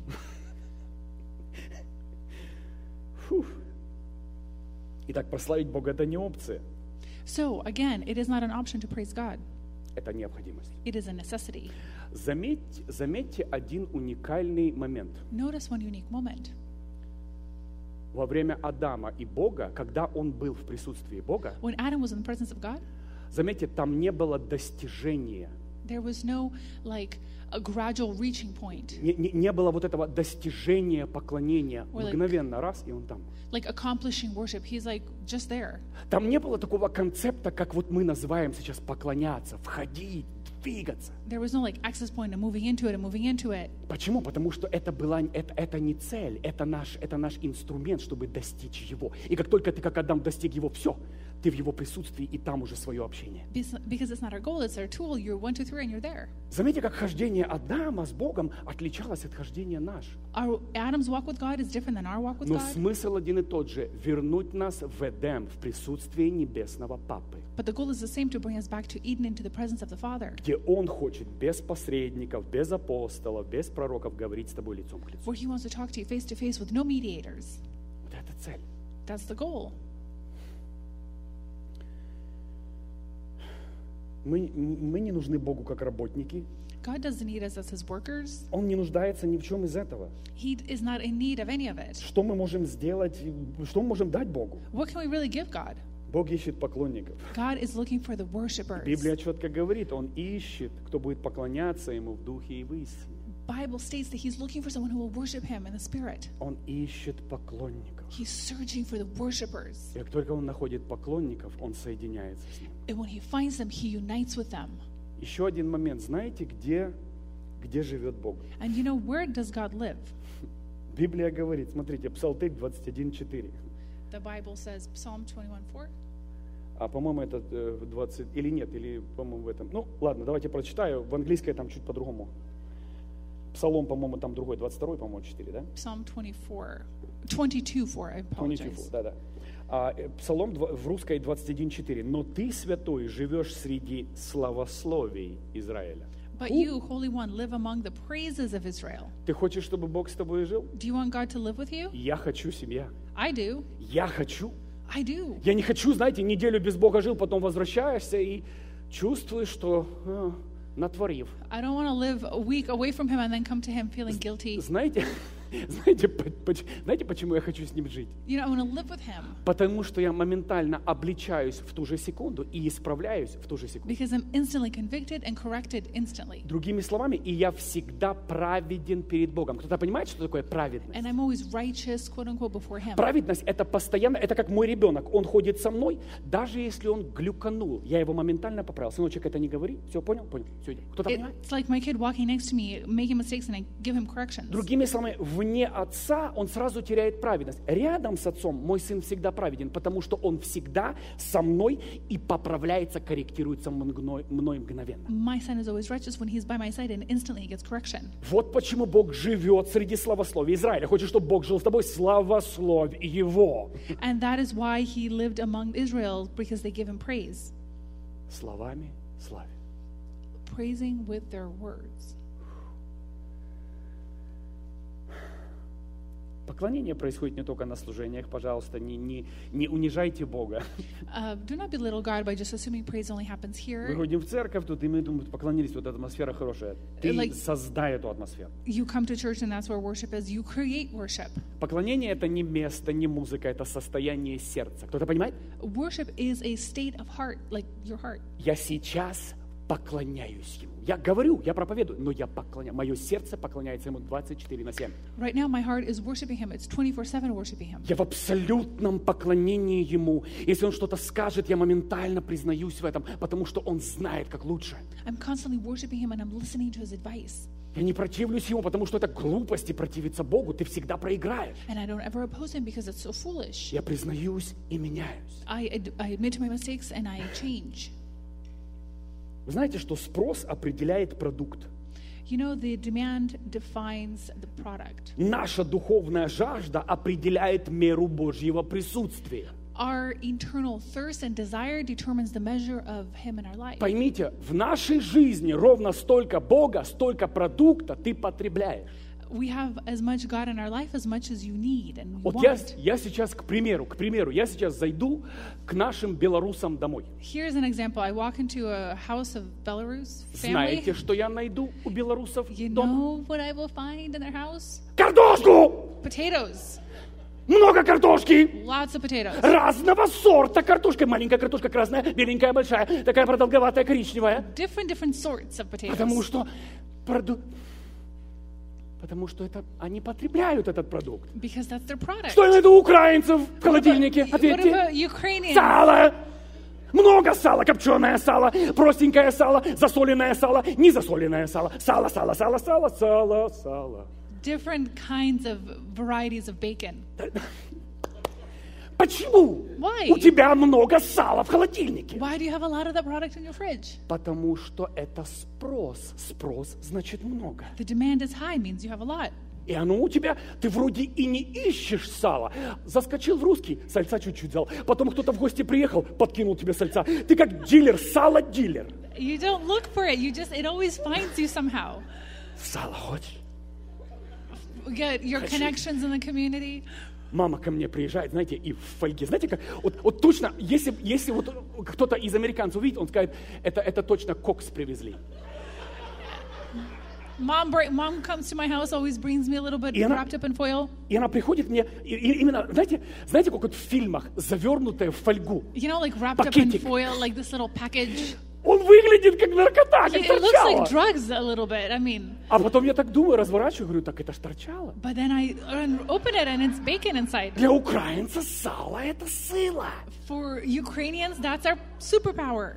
Speaker 1: Фух. Итак, прославить Бога – это не опция,
Speaker 2: So, again, it is not an option to praise God.
Speaker 1: это необходимость.
Speaker 2: It is a necessity.
Speaker 1: Заметьте, заметьте один уникальный момент.
Speaker 2: Notice one unique moment.
Speaker 1: Во время Адама и Бога, когда он был в присутствии Бога,
Speaker 2: When Adam was in the presence of God,
Speaker 1: заметьте, там не было достижения.
Speaker 2: there was no, like, a gradual reaching point.
Speaker 1: Не, не- не было вот этого достижения поклонения.
Speaker 2: Or like-
Speaker 1: Мгновенно, раз, и он там.
Speaker 2: Like accomplishing worship. He's like just there.
Speaker 1: Там не было такого концепта, как вот мы называем сейчас поклоняться, входить, двигаться.
Speaker 2: There was no like access point and moving into it and moving into it.
Speaker 1: Почему? Потому что это, была, это, это не цель, это наш, это наш инструмент, чтобы достичь его. И как только ты, как Адам, достиг его, все, ты в его присутствии, и там уже свое общение.
Speaker 2: Because because it's not our goal, it's our tool. You're one, two, three, and you're there.
Speaker 1: Заметьте, как хождение Адама с Богом отличалось от хождения наш.
Speaker 2: Our Adam's walk with God is different than our walk with
Speaker 1: Но
Speaker 2: God.
Speaker 1: смысл один и тот же – вернуть нас в Эдем, в присутствие небесного Папы,
Speaker 2: But the goal is the same, to bring us back to Eden, into the presence of the Father,
Speaker 1: где Он хочет без посредников, без апостолов, без пророков говорить с тобой лицом к лицу.
Speaker 2: where He wants to talk to you face to face with no mediators.
Speaker 1: Вот это цель.
Speaker 2: That's the goal.
Speaker 1: Мы, мы не нужны Богу как работники.
Speaker 2: God doesn't need us as his workers.
Speaker 1: Он не нуждается ни в чем из этого.
Speaker 2: He is not in need of any of it.
Speaker 1: Что мы можем сделать, что мы можем дать Богу?
Speaker 2: What can we really give God?
Speaker 1: Бог ищет поклонников.
Speaker 2: God is looking for the worshipers.
Speaker 1: Библия четко говорит, Он ищет, кто будет поклоняться Ему в духе и в истине.
Speaker 2: Bible states that he's looking for someone who will worship him in the spirit.
Speaker 1: Он ищет поклонников.
Speaker 2: He's searching for the worshipers.
Speaker 1: И как только Он находит поклонников, Он соединяется с ним.
Speaker 2: And when he finds them, he unites with them.
Speaker 1: Еще один момент. Знаете, где, где живет Бог?
Speaker 2: And you know, where does God live?
Speaker 1: Библия говорит, смотрите, Псалтырь двадцать один четыре.
Speaker 2: The Bible says, Psalm twenty-one four.
Speaker 1: А, по-моему, это э, двадцать, или нет, или, по-моему, в этом. Ну, ладно, давайте прочитаю. В английской там чуть по-другому. Псалом, по-моему, там другой, двадцать два, по-моему, четыре, да?
Speaker 2: Psalm twenty-four, twenty-two four, I apologize.
Speaker 1: двадцать два, да, да. А, э, Псалом два, в русской двадцать один четыре. «Но ты, святой, живешь среди славословий Израиля».
Speaker 2: But you, Holy One, live among the praises of Israel.
Speaker 1: Ты хочешь, чтобы Бог с тобой жил?
Speaker 2: Do you want God to live with you?
Speaker 1: Я хочу, семья.
Speaker 2: I do.
Speaker 1: Я хочу.
Speaker 2: I do.
Speaker 1: Я не хочу, знаете, неделю без Бога жил, потом возвращаешься и чувствуешь, что э, натворив.
Speaker 2: I don't want to live a week away from him and then come to him feeling guilty.
Speaker 1: Знаете, знаете, по- по- знаете, почему я хочу с ним жить?
Speaker 2: You know, I want to live with him
Speaker 1: Потому что я моментально обличаюсь в ту же секунду и исправляюсь в ту же секунду.
Speaker 2: because I'm instantly convicted and corrected instantly.
Speaker 1: Другими словами, и я всегда праведен перед Богом. Кто-то понимает, что такое праведность?
Speaker 2: And I'm always righteous, quote unquote, before him.
Speaker 1: Праведность — это постоянно, это как мой ребенок. Он ходит со мной, даже если он глюканул, я его моментально поправил. Сыночек, это не говори. Все, понял? Понял. Все, кто-то понимает?
Speaker 2: It's like my kid walking next to me, making mistakes, and I give him corrections.
Speaker 1: Другими словами, вне отца он сразу теряет праведность. Рядом с отцом мой сын всегда праведен, потому что он всегда со мной и поправляется, корректируется мной, мной мгновенно.
Speaker 2: My son is always righteous when he's by my side and instantly he gets correction.
Speaker 1: Вот почему Бог живет среди славословий Израиля. Хочешь, чтобы Бог жил с тобой? Славословь Его.
Speaker 2: And that is why he lived among Israel, because they give him praise.
Speaker 1: Словами славе.
Speaker 2: Praising with their words.
Speaker 1: Поклонение происходит не только на служениях, пожалуйста, не, не, не унижайте Бога.
Speaker 2: Uh, do not belittle God by just assuming praise only happens here.
Speaker 1: Выходим в церковь тут, и мы думаем, поклонились, вот атмосфера хорошая. Ты
Speaker 2: Like-
Speaker 1: создай эту атмосферу.
Speaker 2: You come to church and that's where worship is. You create worship.
Speaker 1: Поклонение — это не место, не музыка, это состояние сердца. Кто-то понимает?
Speaker 2: Worship is a state of heart, like your heart.
Speaker 1: Я сейчас поклоняюсь Ему. Я говорю, я проповедую, но я поклоняюсь. Мое сердце поклоняется Ему двадцать четыре на семь.
Speaker 2: Right now, my heart is worshiping him. It's twenty-four seven worshiping him.
Speaker 1: Я в абсолютном поклонении Ему. Если Он что-то скажет, я моментально признаюсь в этом, потому что Он знает, как лучше.
Speaker 2: I'm constantly worshiping him and I'm listening to his advice.
Speaker 1: Я не противлюсь Ему, потому что это глупости противиться Богу. Ты всегда проиграешь.
Speaker 2: And I don't ever oppose him because it's so foolish.
Speaker 1: Я признаюсь и меняюсь.
Speaker 2: I, ad- I admit to my mistakes and I change.
Speaker 1: Вы знаете, что спрос определяет продукт.
Speaker 2: You know, the demand defines the product.
Speaker 1: Наша духовная жажда определяет меру Божьего присутствия.
Speaker 2: Our internal thirst and desire determines the measure of him in our life.
Speaker 1: Поймите, в нашей жизни ровно столько Бога, столько продукта ты потребляешь.
Speaker 2: We have as much God in our life as much as you need and you
Speaker 1: Вот я,
Speaker 2: want.
Speaker 1: я сейчас, к примеру, к примеру, я сейчас зайду к нашим белорусам домой.
Speaker 2: Here's an example. I walk into a house of Belarus family.
Speaker 1: Знаете, что я найду у белорусов
Speaker 2: You
Speaker 1: дома?
Speaker 2: know what I will find in their house?
Speaker 1: Картошку!
Speaker 2: Potatoes.
Speaker 1: Много картошки!
Speaker 2: Lots of potatoes.
Speaker 1: Разного сорта картошка. Маленькая картошка красная, беленькая большая, такая продолговатая коричневая.
Speaker 2: Different, different sorts of potatoes.
Speaker 1: Потому что, проду- потому что это, они потребляют этот продукт.
Speaker 2: Because that's their product.
Speaker 1: Что я найду у украинцев в холодильнике?
Speaker 2: What
Speaker 1: Ответьте.
Speaker 2: about Ukrainians?
Speaker 1: Сало! Много сала, копченое сало, простенькое сало, засоленное сало, незасоленное сало. Сало, сало, сало, сало, сало, сало.
Speaker 2: Different kinds of varieties of bacon.
Speaker 1: Почему
Speaker 2: Why?
Speaker 1: у тебя много сала в холодильнике?
Speaker 2: Why do you have a lot of that product in your fridge?
Speaker 1: Потому что это спрос. Спрос значит много.
Speaker 2: The demand is high means you have a lot.
Speaker 1: И оно у тебя, ты вроде и не ищешь сала. Заскочил в русский, сальца чуть-чуть взял. Потом кто-то в гости приехал, подкинул тебе сальца. Ты как дилер, сало-дилер.
Speaker 2: You don't look for it. You just, it always finds you somehow.
Speaker 1: Сало хочешь?
Speaker 2: Get your
Speaker 1: Хочу.
Speaker 2: connections in the community.
Speaker 1: Мама ко мне приезжает, знаете, и в фольге. Знаете, как, вот, вот точно, если, если вот кто-то из американцев увидит, он скажет, это, это точно кокс привезли.
Speaker 2: Mom, br- mom comes to my house, always brings me a little bit
Speaker 1: И она-
Speaker 2: wrapped up in foil.
Speaker 1: И она приходит мне, и, и именно, знаете, знаете, как вот в фильмах, завернутая в фольгу.
Speaker 2: You know, like wrapped up in
Speaker 1: Пакетик.
Speaker 2: foil, like this little package.
Speaker 1: Он выглядит как наркота, как
Speaker 2: It, it looks
Speaker 1: торчало.
Speaker 2: like drugs a little bit. I mean,
Speaker 1: А потом я так думаю, разворачиваю, говорю, так это ж торчало.
Speaker 2: but then I uh, open it and it's bacon inside.
Speaker 1: Для украинца сало – это сыло.
Speaker 2: For Ukrainians, that's our superpower.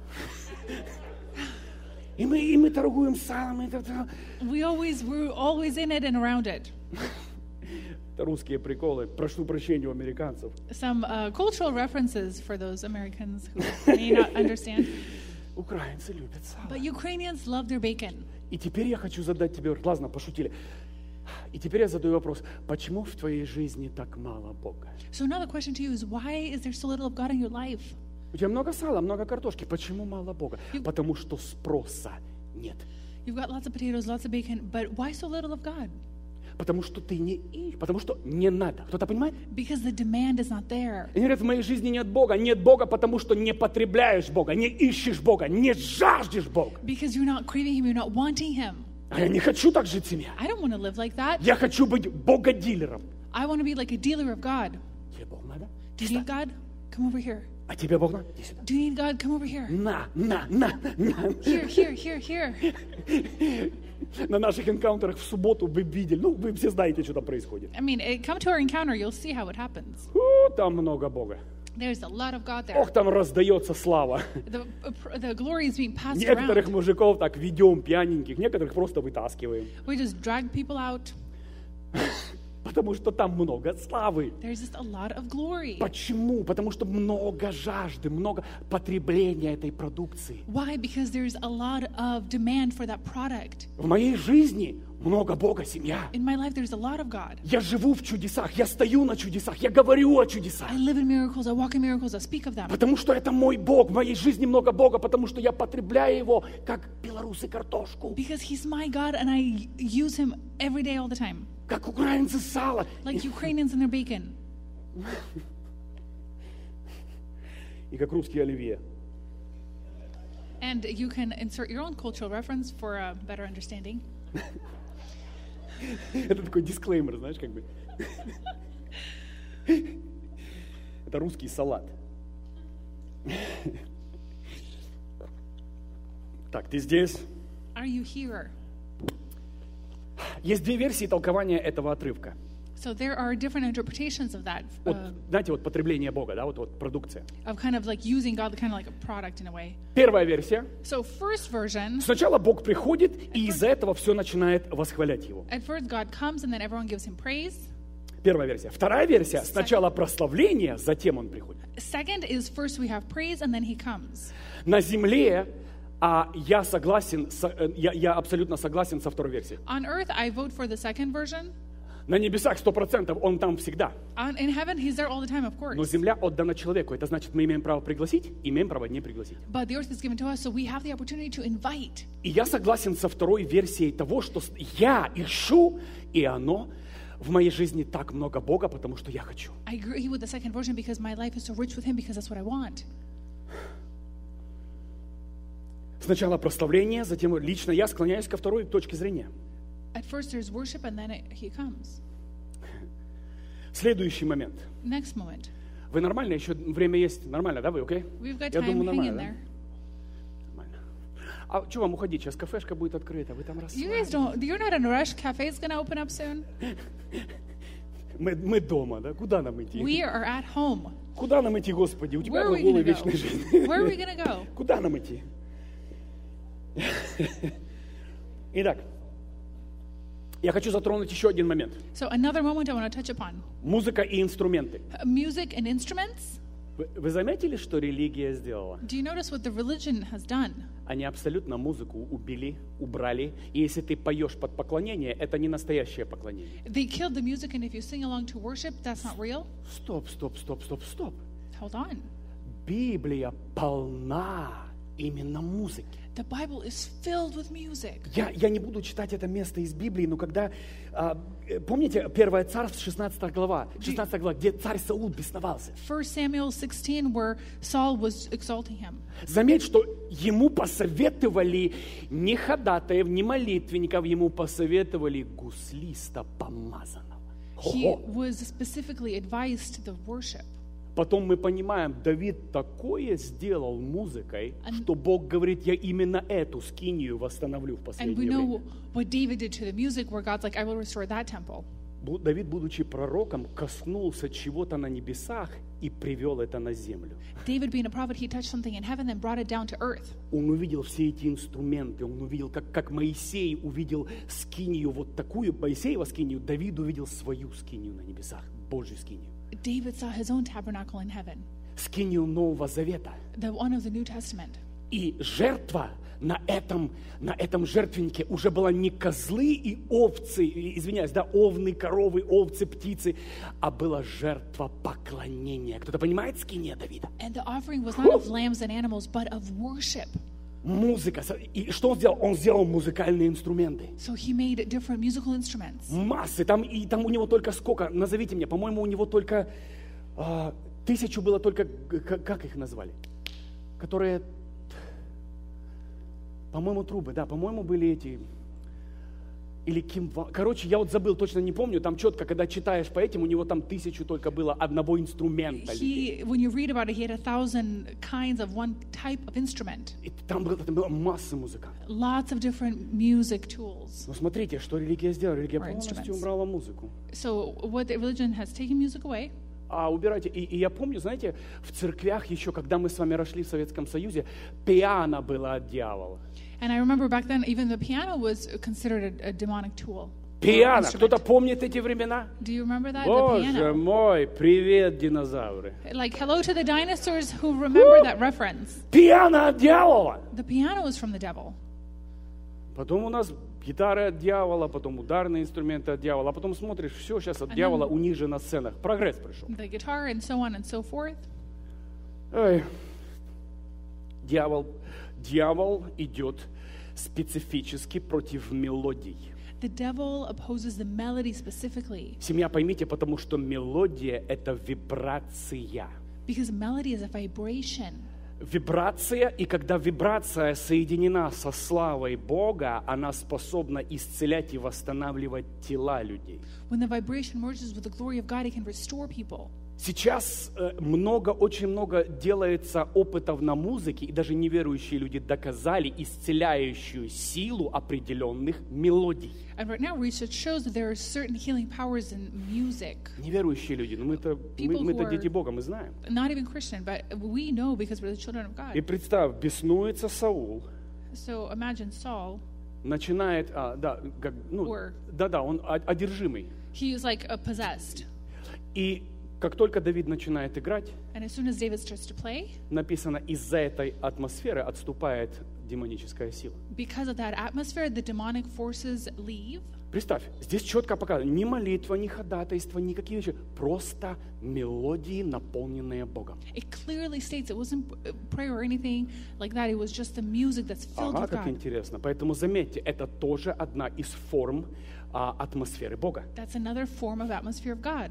Speaker 1: И мы, и мы торгуем салом. Это, это.
Speaker 2: We always, we're always in it and around it.
Speaker 1: Это русские приколы. Прошу прощения у американцев.
Speaker 2: Some uh, cultural references for those Americans who may not understand.
Speaker 1: Украинцы любят сало.
Speaker 2: But Ukrainians love their bacon.
Speaker 1: И теперь я хочу задать тебе, ладно, пошутили. И теперь я задаю вопрос, почему в твоей жизни так мало Бога?
Speaker 2: So another question to you is, why is there so little of God in your life?
Speaker 1: У тебя много сала, много картошки. Почему мало Бога? Потому что спроса нет.
Speaker 2: You've got lots of potatoes, lots of bacon, but why so little of God?
Speaker 1: Потому что ты не ищешь, потому что не надо. Кто-то понимает?
Speaker 2: Because the demand is not there.
Speaker 1: И говорят, в моей жизни нет Бога. Нет Бога, потому что не потребляешь Бога, не ищешь Бога, не жаждешь Бога.
Speaker 2: Because you're not craving Him, you're not wanting Him.
Speaker 1: А я не хочу так жить, семья.
Speaker 2: I don't want to live like that.
Speaker 1: Я хочу быть богодилером.
Speaker 2: I want to be like a dealer of God.
Speaker 1: Тебе Бог надо?
Speaker 2: Do you need God? Come over here.
Speaker 1: А тебе Бог надо? Иди сюда.
Speaker 2: Do you need God? Come over here.
Speaker 1: На, на, на, на.
Speaker 2: Here, here, here, here.
Speaker 1: На наших энкаунтерах в субботу вы видели, ну, вы все знаете, что там происходит.
Speaker 2: I mean, eh, come to our encounter, you'll see how it happens.
Speaker 1: О, там много Бога.
Speaker 2: There's a lot of God there.
Speaker 1: Ох, там раздается слава.
Speaker 2: The, the glory is being passed
Speaker 1: Некоторых
Speaker 2: around.
Speaker 1: мужиков так ведем пьяненьких, некоторых просто вытаскиваем.
Speaker 2: We just drag people out.
Speaker 1: Потому что там много славы.
Speaker 2: There's just a lot of glory.
Speaker 1: Почему? Потому что много жажды, много потребления этой продукции.
Speaker 2: Why? Because there's a lot of demand for that product.
Speaker 1: В моей жизни много Бога, семья.
Speaker 2: In my life, there's a lot of God.
Speaker 1: Я живу в чудесах, я стою на чудесах, я говорю о чудесах.
Speaker 2: I live in miracles, I walk in miracles, I speak of them.
Speaker 1: Потому что это мой Бог, в моей жизни много Бога, потому что я потребляю Его, как белорусы картошку,
Speaker 2: Because He's my God and I use Him every day, all the time.
Speaker 1: как украинцы сало.
Speaker 2: Like Ukrainians and their bacon.
Speaker 1: И как русские оливье.
Speaker 2: And you can insert your own cultural reference for a better understanding.
Speaker 1: Это такой дисклеймер, знаешь, как бы. Это русский салат. Так, ты здесь?
Speaker 2: Are you here?
Speaker 1: Есть две версии толкования этого отрывка.
Speaker 2: So there are different interpretations of that,
Speaker 1: Вот,
Speaker 2: uh,
Speaker 1: знаете, вот потребление Бога, да, вот, вот продукция.
Speaker 2: of kind of like using God kind of like a product in a way.
Speaker 1: Первая версия.
Speaker 2: So first version,
Speaker 1: Сначала Бог приходит, и из-за этого все начинает восхвалять Его.
Speaker 2: at first God comes and then everyone gives Him praise.
Speaker 1: Первая версия. Вторая версия. Сначала прославление, затем Он приходит.
Speaker 2: Second is first we have praise and then He comes.
Speaker 1: На земле, а я согласен, с- э, я, я абсолютно согласен со второй версией.
Speaker 2: On earth, I vote for the second version.
Speaker 1: На небесах сто процентов Он там всегда.
Speaker 2: On, in heaven, He's there all the time, of
Speaker 1: Но
Speaker 2: course.
Speaker 1: земля отдана человеку. Это значит, мы имеем право пригласить, имеем право не пригласить.
Speaker 2: But the earth is given to us, so we have the opportunity to invite.
Speaker 1: И я согласен со второй версией того, что с- я ищу, и оно в моей жизни так много Бога, потому что я хочу.
Speaker 2: I agree with the second version because my life is so rich with Him because that's what I want.
Speaker 1: Сначала прославление, затем лично я склоняюсь ко второй точке зрения.
Speaker 2: At first, there's worship and then it, He comes.
Speaker 1: Следующий момент.
Speaker 2: Next moment.
Speaker 1: Вы нормально? Еще время есть? Нормально, да, вы, окей?
Speaker 2: We've got
Speaker 1: Я
Speaker 2: time,
Speaker 1: думаю,
Speaker 2: hang in
Speaker 1: нормально,
Speaker 2: there.
Speaker 1: да? Нормально. А что вам уходить? Сейчас кафешка будет открыта, вы там
Speaker 2: You guys
Speaker 1: расслабились.
Speaker 2: don't, you're not in a rush. Cafe is going to open up soon.
Speaker 1: Мы, мы дома, да? Куда нам идти?
Speaker 2: We are at home.
Speaker 1: Куда нам идти, Господи? У тебя
Speaker 2: Where are we
Speaker 1: глаголы
Speaker 2: going to
Speaker 1: вечной
Speaker 2: go?
Speaker 1: жизни.
Speaker 2: Where are we going to go?
Speaker 1: Куда нам идти? Итак, я хочу затронуть еще один момент.
Speaker 2: So another moment I want to touch upon.
Speaker 1: Музыка и инструменты.
Speaker 2: Uh, Music and instruments.
Speaker 1: Вы, вы заметили, что религия сделала?
Speaker 2: Do you notice what the religion has done?
Speaker 1: Они абсолютно музыку убили, убрали. И если ты поешь под поклонение, это не настоящее поклонение.
Speaker 2: They killed the music, and if you sing along to worship, that's not real.
Speaker 1: Стоп, стоп, стоп, стоп, стоп.
Speaker 2: Hold on.
Speaker 1: Библия полна именно музыки.
Speaker 2: The Bible is filled with music.
Speaker 1: Я, я не буду читать это место из Библии, но когда, а, помните, первое Царство, шестнадцатая глава, шестнадцатая глава, где царь Саул бесновался.
Speaker 2: First Samuel sixteen, where Saul was exalting him.
Speaker 1: Заметь, что ему посоветовали не ходатаев, не молитвенников, ему посоветовали гуслиста помазанного.
Speaker 2: He
Speaker 1: Ого!
Speaker 2: was specifically advised the worship.
Speaker 1: Потом мы понимаем, Давид такое сделал музыкой,
Speaker 2: And-
Speaker 1: что Бог говорит, я именно эту скинию восстановлю в
Speaker 2: And we
Speaker 1: последнее
Speaker 2: know
Speaker 1: время.
Speaker 2: what David did to the music, where God's like, I will restore that temple.
Speaker 1: Бу- Давид, будучи пророком, коснулся чего-то на небесах и привел это на землю.
Speaker 2: David, being a prophet, he touched something in heaven and brought it down to earth.
Speaker 1: Он увидел все эти инструменты, он увидел, как, как Моисей увидел скинию, вот такую Моисеева скинию, Давид увидел свою скинию на небесах, Божью скинию.
Speaker 2: David saw his own tabernacle in heaven,
Speaker 1: Скинию Нового Завета.
Speaker 2: the one of the New Testament.
Speaker 1: И жертва на этом, на этом жертвеннике уже была не козлы и овцы, и, извиняюсь, да, овны, коровы, овцы, птицы, а была жертва поклонения. Кто-то понимает скиния Давида?
Speaker 2: And the offering was not of lambs and animals, but of worship.
Speaker 1: Музыка. И что он сделал? Он сделал музыкальные инструменты.
Speaker 2: So he made different musical instruments.
Speaker 1: Массы. Там, и там у него только сколько? Назовите мне. По-моему, у него только а, тысячу было только, как, как их назвали? Которые, по-моему, трубы, да, по-моему, были эти, или кимвал. Короче, я вот забыл, точно не помню, там четко, когда читаешь по этим, у него там тысячу только было одного инструмента.
Speaker 2: He, when you read about it, he had a thousand kinds of one type of instrument.
Speaker 1: И там, было, там была масса музыкантов.
Speaker 2: Lots of different music tools.
Speaker 1: Но смотрите, что религия сделала. Религия
Speaker 2: Or
Speaker 1: полностью
Speaker 2: instruments.
Speaker 1: убрала музыку.
Speaker 2: So what the religion has taken music away.
Speaker 1: А убирайте. И, и я помню, знаете, в церквях еще, когда мы с вами росли в Советском Союзе, пиано было от дьявола.
Speaker 2: And I remember back then, even the piano was considered a, a demonic tool. or
Speaker 1: Пиано.
Speaker 2: instrument.
Speaker 1: Кто-то помнит эти времена?
Speaker 2: Do you remember that? The
Speaker 1: Боже
Speaker 2: piano.
Speaker 1: мой, привет, динозавры.
Speaker 2: Like, hello to the dinosaurs who remember that reference.
Speaker 1: Пиано от дьявола.
Speaker 2: The piano is from the devil.
Speaker 1: Потом у нас гитары от дьявола, потом ударные инструменты от дьявола. А потом смотришь, все сейчас от
Speaker 2: And
Speaker 1: дьявола,
Speaker 2: then-
Speaker 1: у них же на сценах. Прогресс пришел.
Speaker 2: The guitar and so on and so forth.
Speaker 1: Ой. Дьявол, дьявол идет специфически против мелодий.
Speaker 2: The devil opposes the melody specifically
Speaker 1: Семья, поймите, потому что мелодия – это вибрация.
Speaker 2: because melody is a vibration.
Speaker 1: Вибрация, и когда вибрация соединена со славой Бога, она способна исцелять и восстанавливать тела людей.
Speaker 2: When the vibration merges with the glory of God, it can restore people.
Speaker 1: Сейчас э, много, очень много делается опытов на музыке, и даже неверующие люди доказали исцеляющую силу определенных мелодий.
Speaker 2: And right now, research shows that there are certain healing powers in music.
Speaker 1: Неверующие люди, ну мы-то, мы,
Speaker 2: People
Speaker 1: мы-то
Speaker 2: who are-
Speaker 1: дети Бога, мы знаем.
Speaker 2: Not even Christian, but we know because we're the children of
Speaker 1: И
Speaker 2: God.
Speaker 1: представь, беснуется Саул,
Speaker 2: So imagine Saul,
Speaker 1: начинает, а, да, как, ну,
Speaker 2: Or-
Speaker 1: да-да, он о- одержимый.
Speaker 2: he was like uh, possessed.
Speaker 1: И как только Давид начинает играть,
Speaker 2: And as soon as David starts to play,
Speaker 1: написано, из-за этой атмосферы отступает демоническая сила.
Speaker 2: because of that atmosphere, the demonic forces leave.
Speaker 1: Представь, здесь четко показано, ни молитва, ни ходатайство, никакие вещи, просто мелодии, наполненные Богом.
Speaker 2: It clearly states it wasn't uh, prayer or anything like that. It was just the music that's filled
Speaker 1: Ага,
Speaker 2: with
Speaker 1: как
Speaker 2: God.
Speaker 1: интересно. Поэтому заметьте, это тоже одна из форм а, атмосферы Бога.
Speaker 2: That's another form of atmosphere of God.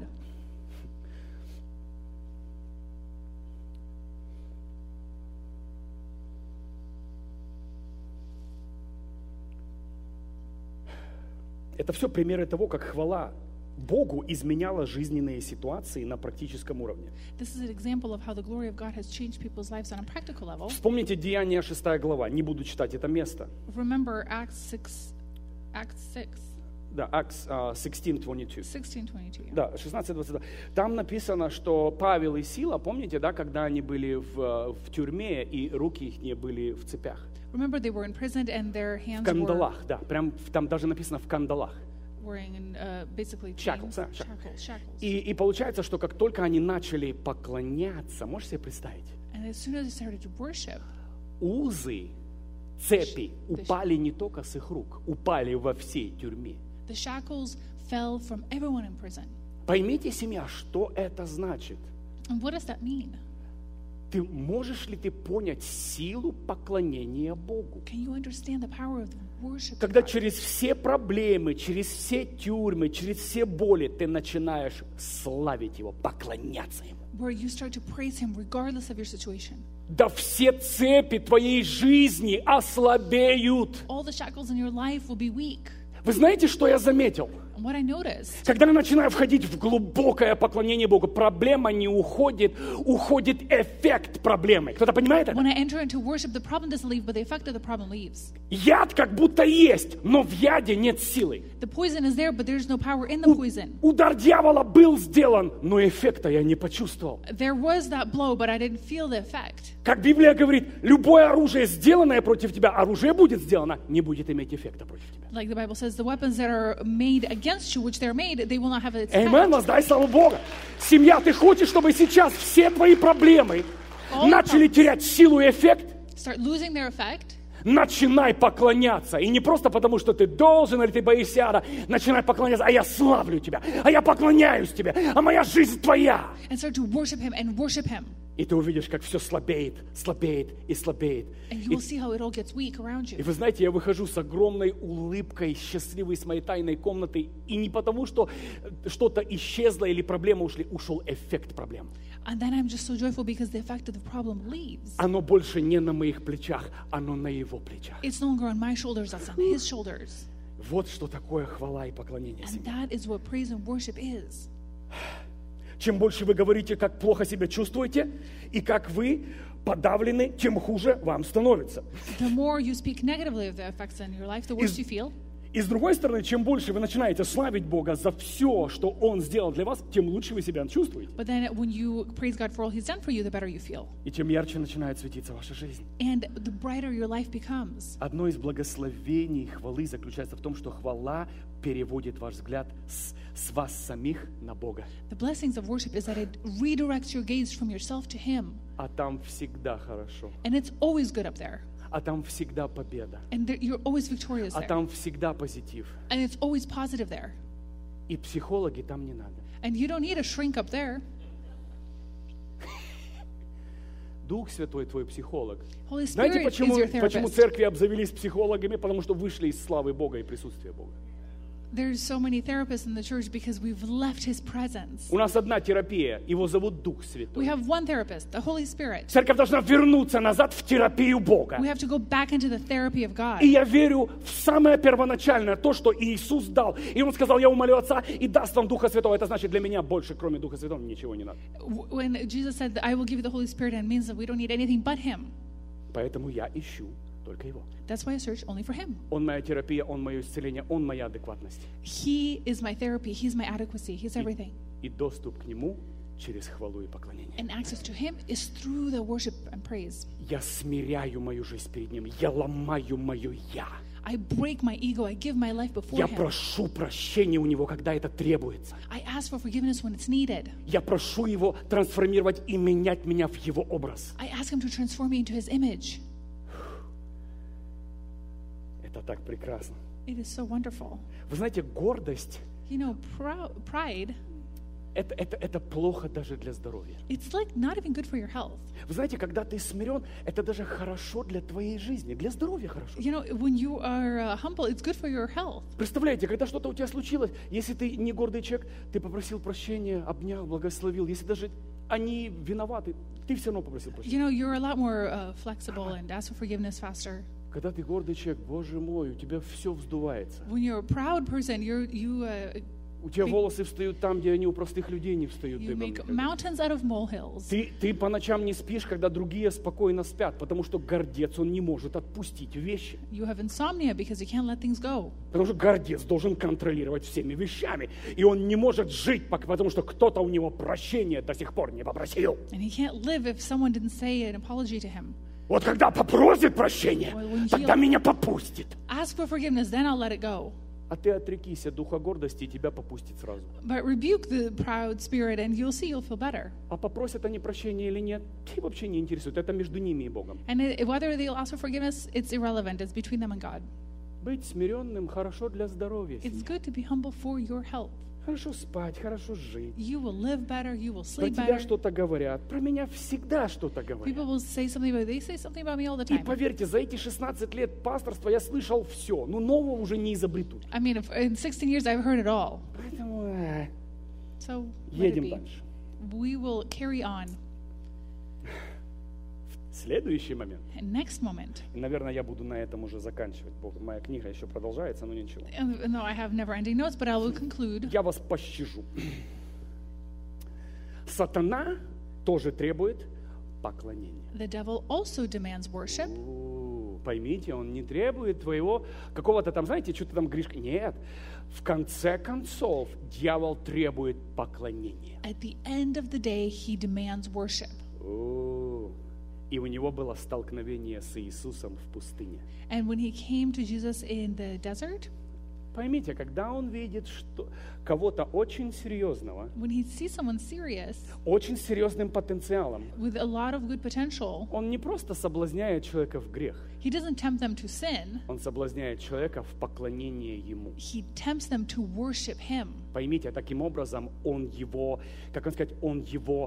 Speaker 1: Это все примеры того, как хвала Богу изменяла жизненные ситуации на практическом уровне.
Speaker 2: This is an example of how the glory of God has changed people's lives on a practical level.
Speaker 1: Вспомните Деяния шестая глава, не буду читать это место.
Speaker 2: Remember Acts six, Acts six,
Speaker 1: Да, Acts uh, шестнадцать двадцать два.
Speaker 2: sixteen twenty-two.
Speaker 1: Да, шестнадцать двадцать два. Там написано, что Павел и Сила, помните, да, когда они были в, в тюрьме, и руки их не были в цепях.
Speaker 2: Remember they were imprisoned and their
Speaker 1: В
Speaker 2: hands were
Speaker 1: кандалах, да, прям в- там даже написано в кандалах.
Speaker 2: wearing uh, basically
Speaker 1: Shackles,
Speaker 2: chains,
Speaker 1: да,
Speaker 2: shackles, shackles.
Speaker 1: И, и получается, что как только они начали поклоняться, можете себе представить,
Speaker 2: And as soon as they started to worship,
Speaker 1: узы, цепи
Speaker 2: The sh-
Speaker 1: упали не только с их рук, упали во всей тюрьме.
Speaker 2: the shackles fell from everyone in prison.
Speaker 1: Поймите, семья, что это значит.
Speaker 2: And what does that mean?
Speaker 1: ты можешь ли ты понять силу поклонения Богу?
Speaker 2: Can you understand the power of worship?
Speaker 1: Когда через все проблемы, через все тюрьмы, через все боли ты начинаешь славить Его, поклоняться Ему.
Speaker 2: Where you start to praise Him regardless of your situation.
Speaker 1: Да все цепи твоей жизни ослабеют.
Speaker 2: All the shackles in your life will be weak.
Speaker 1: Вы знаете, что я заметил?
Speaker 2: And what I noticed,
Speaker 1: Когда я начинаю входить в глубокое поклонение Богу, проблема не уходит, уходит эффект проблемы. Кто-то понимает это?
Speaker 2: when I enter into worship, the problem doesn't leave, but the effect of the problem leaves.
Speaker 1: Яд как будто есть, но в яде нет силы.
Speaker 2: The poison is there, but there's no power in the poison.
Speaker 1: Удар дьявола был сделан, но эффекта я не почувствовал.
Speaker 2: There was that blow, but I didn't feel the effect.
Speaker 1: Как Библия говорит, любое оружие, сделанное против тебя, оружие будет сделано, не будет иметь эффекта против тебя.
Speaker 2: Like the Bible says, the weapons that are made against you, which they're made, they will not have its
Speaker 1: Amen,
Speaker 2: effect.
Speaker 1: воздай славу Богу. Семья, ты хочешь, чтобы сейчас все твои проблемы
Speaker 2: All
Speaker 1: начали
Speaker 2: problems.
Speaker 1: терять силу и эффект?
Speaker 2: Start losing their effect.
Speaker 1: Начинай поклоняться. И не просто потому, что ты должен или ты боишься ада. Начинай поклоняться. А я славлю тебя. А я поклоняюсь тебе. А моя жизнь твоя.
Speaker 2: And start to worship Him and worship Him.
Speaker 1: И ты увидишь, как все слабеет, слабеет и слабеет.
Speaker 2: And you
Speaker 1: И,
Speaker 2: will see how it all gets weak around
Speaker 1: и
Speaker 2: you.
Speaker 1: вы знаете, я выхожу с огромной улыбкой, счастливой с моей тайной комнаты. И не потому, что что-то исчезло или проблемы ушли. Ушел эффект проблем.
Speaker 2: And then I'm just so joyful because the effect of the problem leaves.
Speaker 1: Оно больше не на моих плечах, оно на его плечах.
Speaker 2: It's no longer on my shoulders, that's on His shoulders.
Speaker 1: Вот что такое хвала и поклонение
Speaker 2: And
Speaker 1: себе.
Speaker 2: that is what praise and worship is.
Speaker 1: Чем больше вы говорите, как плохо себя чувствуете, и как вы подавлены, тем хуже вам становится.
Speaker 2: The more you speak negatively of the effects in your life, the worse
Speaker 1: Is-
Speaker 2: you feel.
Speaker 1: И с другой стороны, чем больше вы начинаете славить Бога за все, что Он сделал для вас, тем лучше вы себя чувствуете.
Speaker 2: But then when you praise God for all He's done for you, the better you feel.
Speaker 1: И тем ярче начинает светиться ваша жизнь.
Speaker 2: And the brighter your life becomes.
Speaker 1: Одно из благословений хвалы заключается в том, что хвала переводит ваш взгляд с, с вас самих на Бога.
Speaker 2: The blessings of worship is that it redirects your gaze from yourself to Him.
Speaker 1: А там всегда хорошо.
Speaker 2: And it's always good up there.
Speaker 1: А там всегда победа.
Speaker 2: And there, you're always victorious
Speaker 1: А
Speaker 2: there.
Speaker 1: там всегда позитив.
Speaker 2: And it's always positive there.
Speaker 1: И психологи там не надо.
Speaker 2: And you don't need a shrink up there.
Speaker 1: Дух Святой твой психолог.
Speaker 2: Holy
Speaker 1: Знаете,
Speaker 2: Spirit
Speaker 1: почему,
Speaker 2: is your
Speaker 1: почему
Speaker 2: therapist.
Speaker 1: церкви обзавелись психологами? Потому что вышли из славы Бога и присутствия Бога.
Speaker 2: There's so many therapists in the church because we've left His presence.
Speaker 1: У нас одна терапия, его зовут Дух
Speaker 2: We
Speaker 1: Святой.
Speaker 2: have one therapist, the Holy Spirit.
Speaker 1: Церковь должна вернуться назад в терапию Бога.
Speaker 2: We have to go back into the therapy of God.
Speaker 1: И я верю в самое первоначальное, то, что Иисус дал. И Он сказал, я умолю Отца и даст вам Духа Святого. Это значит, для меня больше, кроме Духа Святого, ничего не надо.
Speaker 2: W- When Jesus said, I will give you the Holy Spirit, and it means that we don't need anything but Him.
Speaker 1: Поэтому я ищу только Его.
Speaker 2: That's why I search only for Him.
Speaker 1: Он моя терапия, Он мое исцеление, Он моя адекватность.
Speaker 2: He is my therapy. He's my adequacy. He's everything.
Speaker 1: И доступ к Нему через хвалу и поклонение.
Speaker 2: And access to Him is through the worship and praise.
Speaker 1: Я смиряю мою жизнь перед Ним. Я ломаю мое «я».
Speaker 2: I break my ego. I give my life before
Speaker 1: Я
Speaker 2: Him.
Speaker 1: прошу прощения у Него, когда это требуется.
Speaker 2: I ask for forgiveness when it's needed.
Speaker 1: Я прошу Его трансформировать и менять меня в Его образ.
Speaker 2: I ask Him to transform me into His image.
Speaker 1: Это так прекрасно.
Speaker 2: It is so wonderful.
Speaker 1: Вы знаете, гордость
Speaker 2: You know, prou- pride,
Speaker 1: это, это, это плохо даже для здоровья.
Speaker 2: it's like not even good for your health.
Speaker 1: Вы знаете, когда ты смирен, это даже хорошо для твоей жизни, для здоровья хорошо.
Speaker 2: You know, when you are uh, humble, it's good for your health.
Speaker 1: Представляете, когда что-то у тебя случилось, если ты не гордый человек, ты попросил прощения, обнял, благословил. Если даже они виноваты, ты все равно попросил прощения.
Speaker 2: You know, you're a lot more uh, flexible and ask for forgiveness faster.
Speaker 1: Когда ты гордый человек, Боже мой, у тебя все вздувается.
Speaker 2: When you're a proud person, you're, you uh,
Speaker 1: У тебя волосы встают там, где они у простых людей не встают.
Speaker 2: you
Speaker 1: дыбом
Speaker 2: make
Speaker 1: никогда.
Speaker 2: mountains out of molehills.
Speaker 1: Ты, ты по ночам не спишь, когда другие спокойно спят, потому что гордец, он не может отпустить вещи.
Speaker 2: You have insomnia because you can't let things go.
Speaker 1: Потому что гордец должен контролировать всеми вещами. И он не может жить, пока- потому что кто-то у него прощения до сих пор не попросил.
Speaker 2: And he can't live if someone didn't say an apology to him.
Speaker 1: Вот когда попросит прощения,
Speaker 2: Ой, when
Speaker 1: тогда
Speaker 2: he-
Speaker 1: меня попустит.
Speaker 2: Ask for forgiveness, then I'll let it go.
Speaker 1: А ты отрекись от духа гордости, и тебя попустит сразу.
Speaker 2: But rebuke the proud spirit and you'll see you'll feel better.
Speaker 1: А попросят они прощения или нет, ты вообще не интересует. Это между ними и Богом.
Speaker 2: And it, whether they'll ask for forgiveness, it's irrelevant. It's between them and God.
Speaker 1: Быть смиренным хорошо для здоровья.
Speaker 2: It's
Speaker 1: семья.
Speaker 2: good to be humble for your health.
Speaker 1: хорошо спать, хорошо жить.
Speaker 2: You will live better. You will
Speaker 1: Про
Speaker 2: sleep
Speaker 1: тебя
Speaker 2: better.
Speaker 1: что-то говорят, про меня всегда что-то говорят.
Speaker 2: People will say something about they say something about me all the
Speaker 1: И
Speaker 2: time.
Speaker 1: поверьте, за эти шестнадцать лет пасторства я слышал все, но нового уже не изобретут.
Speaker 2: I mean, if, in sixteen years I've heard it all.
Speaker 1: Поэтому э,
Speaker 2: So let it
Speaker 1: едем
Speaker 2: be.
Speaker 1: дальше.
Speaker 2: We will carry on.
Speaker 1: Следующий момент.
Speaker 2: And next moment.
Speaker 1: И, наверное, я буду на этом уже заканчивать. Бог, моя книга еще продолжается, но ничего.
Speaker 2: And, no, I have never-ending notes, but I will conclude.
Speaker 1: Я вас пощажу. Сатана тоже требует поклонения.
Speaker 2: The devil also demands worship.
Speaker 1: У, Поймите, он не требует твоего какого-то там, знаете, что-то там грешка. Нет. В конце концов, дьявол требует поклонения.
Speaker 2: At the end of the day, he demands worship.
Speaker 1: У, И у него было столкновение с Иисусом в пустыне.
Speaker 2: And when he came to Jesus in the desert,
Speaker 1: Поймите, когда он видит что, кого-то очень серьезного,
Speaker 2: when he sees someone serious
Speaker 1: очень серьезным потенциалом,
Speaker 2: with a lot of good potential,
Speaker 1: он не просто соблазняет человека в грех,
Speaker 2: he doesn't tempt them to sin.
Speaker 1: он соблазняет человека в поклонение ему.
Speaker 2: He tempts them to worship him.
Speaker 1: Поймите, таким образом он его, как вам сказать, он его,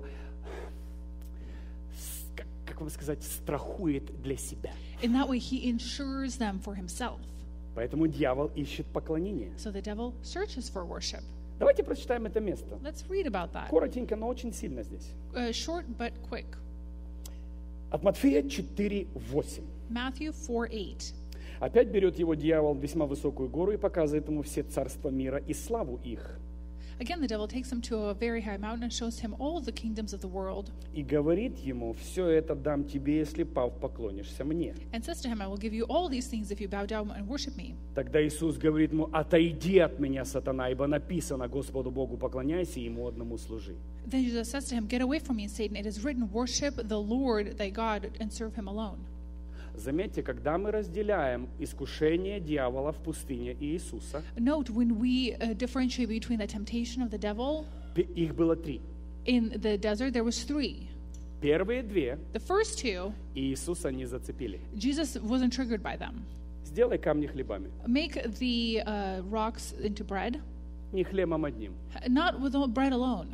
Speaker 1: с- как, как вам сказать, страхует для себя.
Speaker 2: In that way, he insures them for himself.
Speaker 1: Поэтому дьявол ищет поклонение.
Speaker 2: So the devil searches for worship.
Speaker 1: Давайте прочитаем это место.
Speaker 2: Let's read about that.
Speaker 1: Коротенько, но очень сильно здесь.
Speaker 2: Uh, short but quick.
Speaker 1: От Матфея четыре восемь.
Speaker 2: Matthew four eight.
Speaker 1: Опять берет его дьявол в весьма высокую гору и показывает ему все царства мира и славу их.
Speaker 2: Again, the devil takes him to a very high mountain and shows him all the kingdoms of the world
Speaker 1: И говорит ему: все это дам тебе, если пав поклонишься мне.
Speaker 2: and says to him, I will give you all these things if you bow down and worship me.
Speaker 1: Тогда Иисус говорит ему: отойди от меня, сатана, ибо написано: Господу Богу поклоняйся, и ему одному служи.
Speaker 2: Then Jesus says to him, Get away from me, Satan. It is written, worship the Lord thy God and serve him alone.
Speaker 1: Заметьте, когда мы разделяем искушение дьявола в пустыне и Иисуса,
Speaker 2: Note, when we uh, differentiate between the temptation of the devil
Speaker 1: пи- их было три.
Speaker 2: in the desert, there was three.
Speaker 1: Первые две
Speaker 2: The first two,
Speaker 1: Иисуса не зацепили.
Speaker 2: Jesus wasn't triggered by them.
Speaker 1: Сделай камни хлебами.
Speaker 2: Make the uh, rocks into bread,
Speaker 1: Не хлебом одним.
Speaker 2: not with bread alone.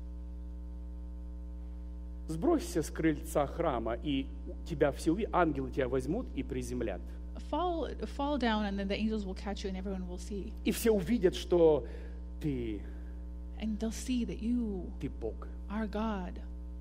Speaker 1: Сбросься с крыльца храма, и тебя все увидят, ангелы тебя возьмут и приземлят.
Speaker 2: Fall, fall down, and then the angels will catch you, and everyone will see.
Speaker 1: И все увидят, что ты,
Speaker 2: And they'll see that you
Speaker 1: ты Бог.
Speaker 2: are God.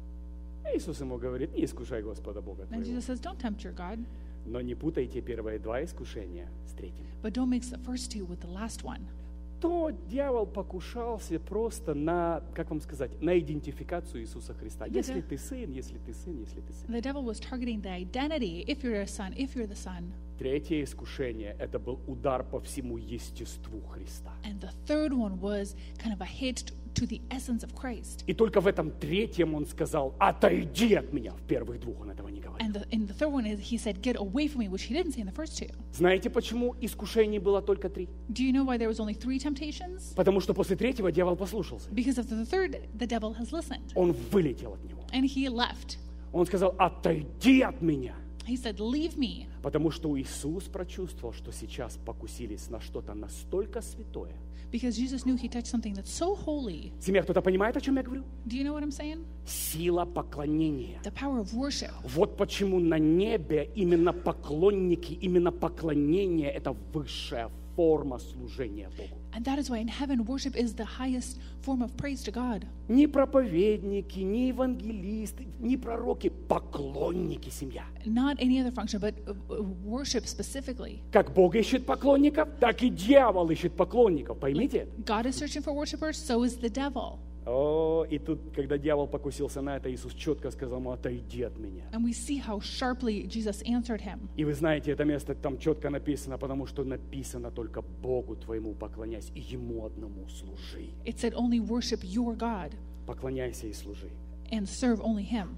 Speaker 1: Иисус ему говорит: не искушай Господа Бога
Speaker 2: And
Speaker 1: твоего.
Speaker 2: Jesus says, Don't tempt your God,
Speaker 1: Но не путайте первые два искушения с третьим.
Speaker 2: but don't mix the first two with the last one.
Speaker 1: То дьявол покушался просто на, как вам сказать, на идентификацию Иисуса Христа.
Speaker 2: Да-да.
Speaker 1: Если ты сын, если ты сын, если ты сын.
Speaker 2: The devil was targeting the identity, if you're a son, if you're the son.
Speaker 1: Третье искушение – это был удар по всему естеству Христа.
Speaker 2: And the third one was kind of a hit to the essence of Christ.
Speaker 1: И только в этом третьем он сказал: отойди от меня. В первых двух он этого не говорил.
Speaker 2: And the, in the third one, is he said, Get away from me, which he didn't say in the first two.
Speaker 1: Знаете, почему искушений было только три?
Speaker 2: Do you know why there was only three temptations?
Speaker 1: Потому что после третьего дьявол послушался.
Speaker 2: Because of the third, the devil has listened.
Speaker 1: Он вылетел от него.
Speaker 2: And he left.
Speaker 1: Он сказал: отойди от меня.
Speaker 2: He said, Leave me.
Speaker 1: Потому что Иисус прочувствовал, что сейчас покусились на что-то настолько святое.
Speaker 2: Because Jesus knew he touched something that's so holy.
Speaker 1: Семья, кто-то понимает, о чем я говорю?
Speaker 2: Do you know what I'm saying?
Speaker 1: Сила поклонения.
Speaker 2: The power of worship.
Speaker 1: Вот почему на небе именно поклонники, именно поклонение – это высшая форма служения Богу.
Speaker 2: And that is why in heaven, worship is the highest form of praise to God.
Speaker 1: Ни проповедники, ни евангелисты, ни пророки, поклонники, семья.
Speaker 2: Not any other function, but uh, uh, worship specifically.
Speaker 1: Как Бог ищет поклонников, так и дьявол ищет поклонников, поймите?
Speaker 2: God is searching for worshipers, so is the devil.
Speaker 1: О, и тут, когда дьявол покусился на это, Иисус четко сказал ему: отойди от меня.
Speaker 2: And we see how sharply Jesus answered him.
Speaker 1: И вы знаете, это место там четко написано, потому что написано: только Богу твоему поклоняйся, и Ему одному служи.
Speaker 2: It said, Only worship your God
Speaker 1: Поклоняйся и служи.
Speaker 2: and serve only him.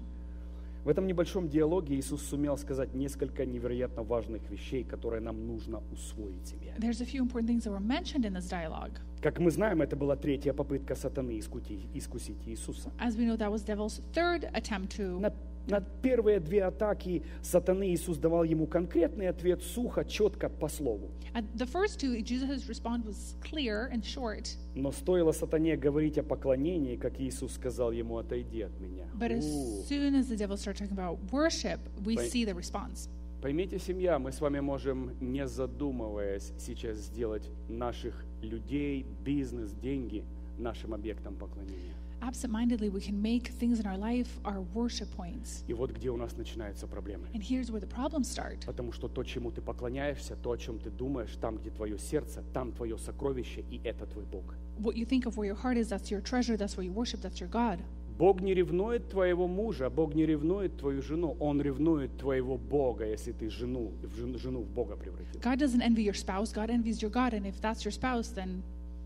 Speaker 1: В этом небольшом диалоге Иисус сумел сказать несколько невероятно важных вещей, которые нам нужно усвоить себе.
Speaker 2: There's a few important things that were mentioned in this dialogue.
Speaker 1: Как мы знаем, это была третья попытка сатаны искусить, искусить Иисуса.
Speaker 2: As we know, that was devil's third attempt to
Speaker 1: На На первые две атаки сатаны Иисус давал ему конкретный ответ, сухо, четко, по слову.
Speaker 2: At the first two, Jesus' response was clear and short.
Speaker 1: Но стоило сатане говорить о поклонении, как Иисус сказал ему: отойди от меня.
Speaker 2: But as
Speaker 1: У.
Speaker 2: soon as the devil started talking about worship, we
Speaker 1: Пой-
Speaker 2: see the response.
Speaker 1: Поймите, семья, мы с вами можем, не задумываясь, сейчас сделать наших людей, бизнес, деньги нашим объектом поклонения.
Speaker 2: Absent-mindedly, we can make things in our life our worship points.
Speaker 1: И вот где у нас начинаются проблемы.
Speaker 2: And here's where the problems start.
Speaker 1: Потому что то, чему ты поклоняешься, то, о чем ты думаешь, там, где твое сердце, там твое сокровище, и это твой Бог.
Speaker 2: What you think of where your heart is, that's your treasure, that's where you worship, that's your God.
Speaker 1: Бог не ревнует твоего мужа, Бог не ревнует твою жену, Он ревнует твоего Бога, если ты жену в жену, жену в Бога превратил.
Speaker 2: God doesn't envy your spouse, God envies your God, and if that's your spouse, then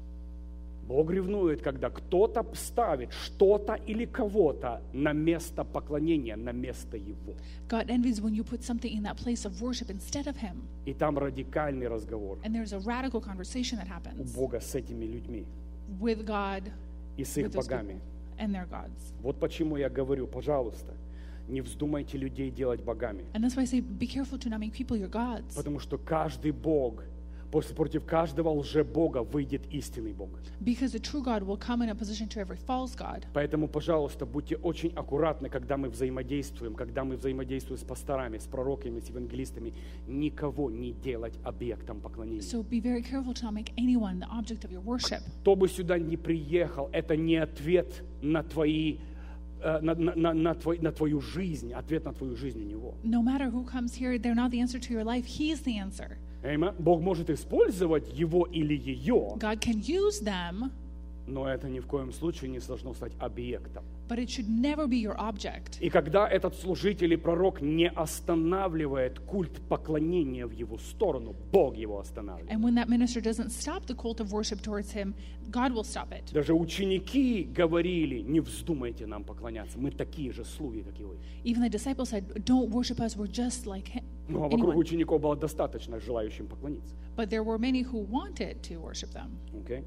Speaker 1: Бог ревнует, когда кто-то ставит что-то или кого-то на место поклонения, на место Его.
Speaker 2: God envies when you put something in that place of worship instead of Him.
Speaker 1: И там радикальный разговор
Speaker 2: And there's a radical conversation that
Speaker 1: у
Speaker 2: happens
Speaker 1: Бога с этими людьми
Speaker 2: with God,
Speaker 1: и с их
Speaker 2: with those
Speaker 1: богами.
Speaker 2: people, and their gods.
Speaker 1: Вот почему я говорю, пожалуйста, не вздумайте людей делать богами.
Speaker 2: And that's why I say, be careful to not make people your gods.
Speaker 1: Потому что каждый Бог, после- против каждого лже-бога выйдет истинный Бог.
Speaker 2: Because the true God will come in opposition to every false God.
Speaker 1: Поэтому, пожалуйста, будьте очень аккуратны, когда мы взаимодействуем, когда мы взаимодействуем с пасторами, с пророками, с евангелистами, никого не делать объектом поклонения.
Speaker 2: So be very careful to not make anyone the object of your worship.
Speaker 1: Кто бы сюда не приехал, это не ответ на твои, э, на, на- на- на твой- на твою жизнь, ответ на твою жизнь у него.
Speaker 2: No matter who comes here, they're not the answer to your life. He's the answer.
Speaker 1: Amen. Бог может использовать его или ее,
Speaker 2: God can use them,
Speaker 1: но это ни в коем случае не должно стать объектом.
Speaker 2: but it should never be your object.
Speaker 1: И когда этот служитель и пророк не останавливает культ поклонения в его сторону, Бог его останавливает.
Speaker 2: And when that minister doesn't stop the cult of worship towards him, God will stop it.
Speaker 1: Даже ученики говорили: не вздумайте нам поклоняться, мы такие же слуги, как и вы.
Speaker 2: Even the disciples said, don't worship us, we're just like him.
Speaker 1: Ну, а вокруг
Speaker 2: anyone.
Speaker 1: учеников было достаточно желающим поклониться.
Speaker 2: But there were many who wanted to worship them.
Speaker 1: Окей?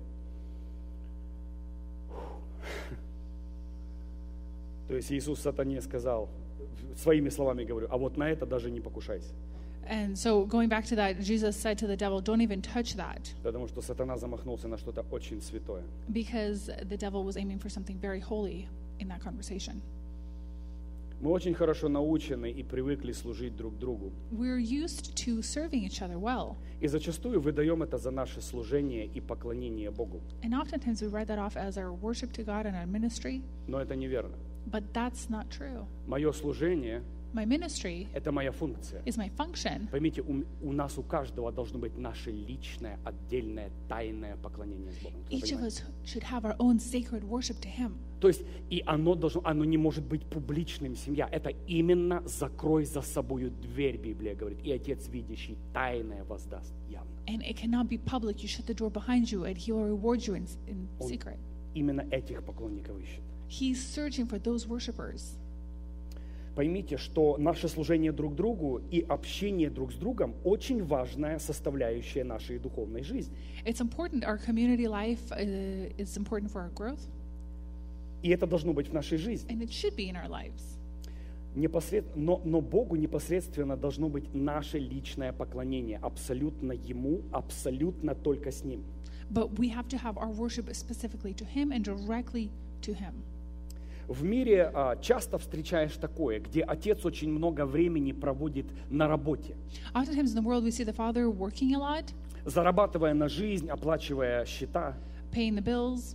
Speaker 1: То есть Иисус сатане сказал, своими словами говорю: а вот на это даже не покушайся.
Speaker 2: And so going back to that, Jesus said to the devil, don't even touch that,
Speaker 1: Потому что сатана замахнулся на что-то очень святое.
Speaker 2: because the devil was aiming for something very holy in that conversation.
Speaker 1: Мы очень хорошо научены и привыкли служить друг другу.
Speaker 2: We're used to serving each other well.
Speaker 1: И зачастую выдаем это за наше служение и поклонение Богу.
Speaker 2: And oftentimes we write that off as our worship to God and our ministry,
Speaker 1: Но это неверно.
Speaker 2: but that's not true.
Speaker 1: Мое служение
Speaker 2: My ministry
Speaker 1: – это моя функция.
Speaker 2: is my function.
Speaker 1: Поймите, у, у нас у каждого должно быть наше личное, отдельное, тайное поклонение с Богом. Кто
Speaker 2: Each of
Speaker 1: понимает?
Speaker 2: us should have our own sacred worship to Him.
Speaker 1: То есть, и оно должно, оно не может быть публичным, семья. Это именно закрой за собою дверь, Библия говорит, и Отец, видящий тайное, воздаст явно.
Speaker 2: And it cannot be public. You shut the door behind you, and He will reward you in, in
Speaker 1: Он
Speaker 2: secret.
Speaker 1: именно этих поклонников ищет.
Speaker 2: He's searching for those worshipers.
Speaker 1: Поймите, что наше служение друг другу и общение друг с другом очень важная составляющая нашей духовной жизни.
Speaker 2: It's important. Our community life uh, is important for our growth,
Speaker 1: И это должно быть в нашей жизни.
Speaker 2: and it should be in our lives.
Speaker 1: Непосред... Но, но Богу непосредственно должно быть наше личное поклонение. Абсолютно Ему, абсолютно только с Ним.
Speaker 2: But we have to have our worship specifically to Him and directly to Him.
Speaker 1: В мире а, часто встречаешь такое, где отец очень много времени проводит на работе,
Speaker 2: Oftentimes in the world, we see the father working a lot,
Speaker 1: зарабатывая на жизнь, оплачивая счета.
Speaker 2: paying the bills,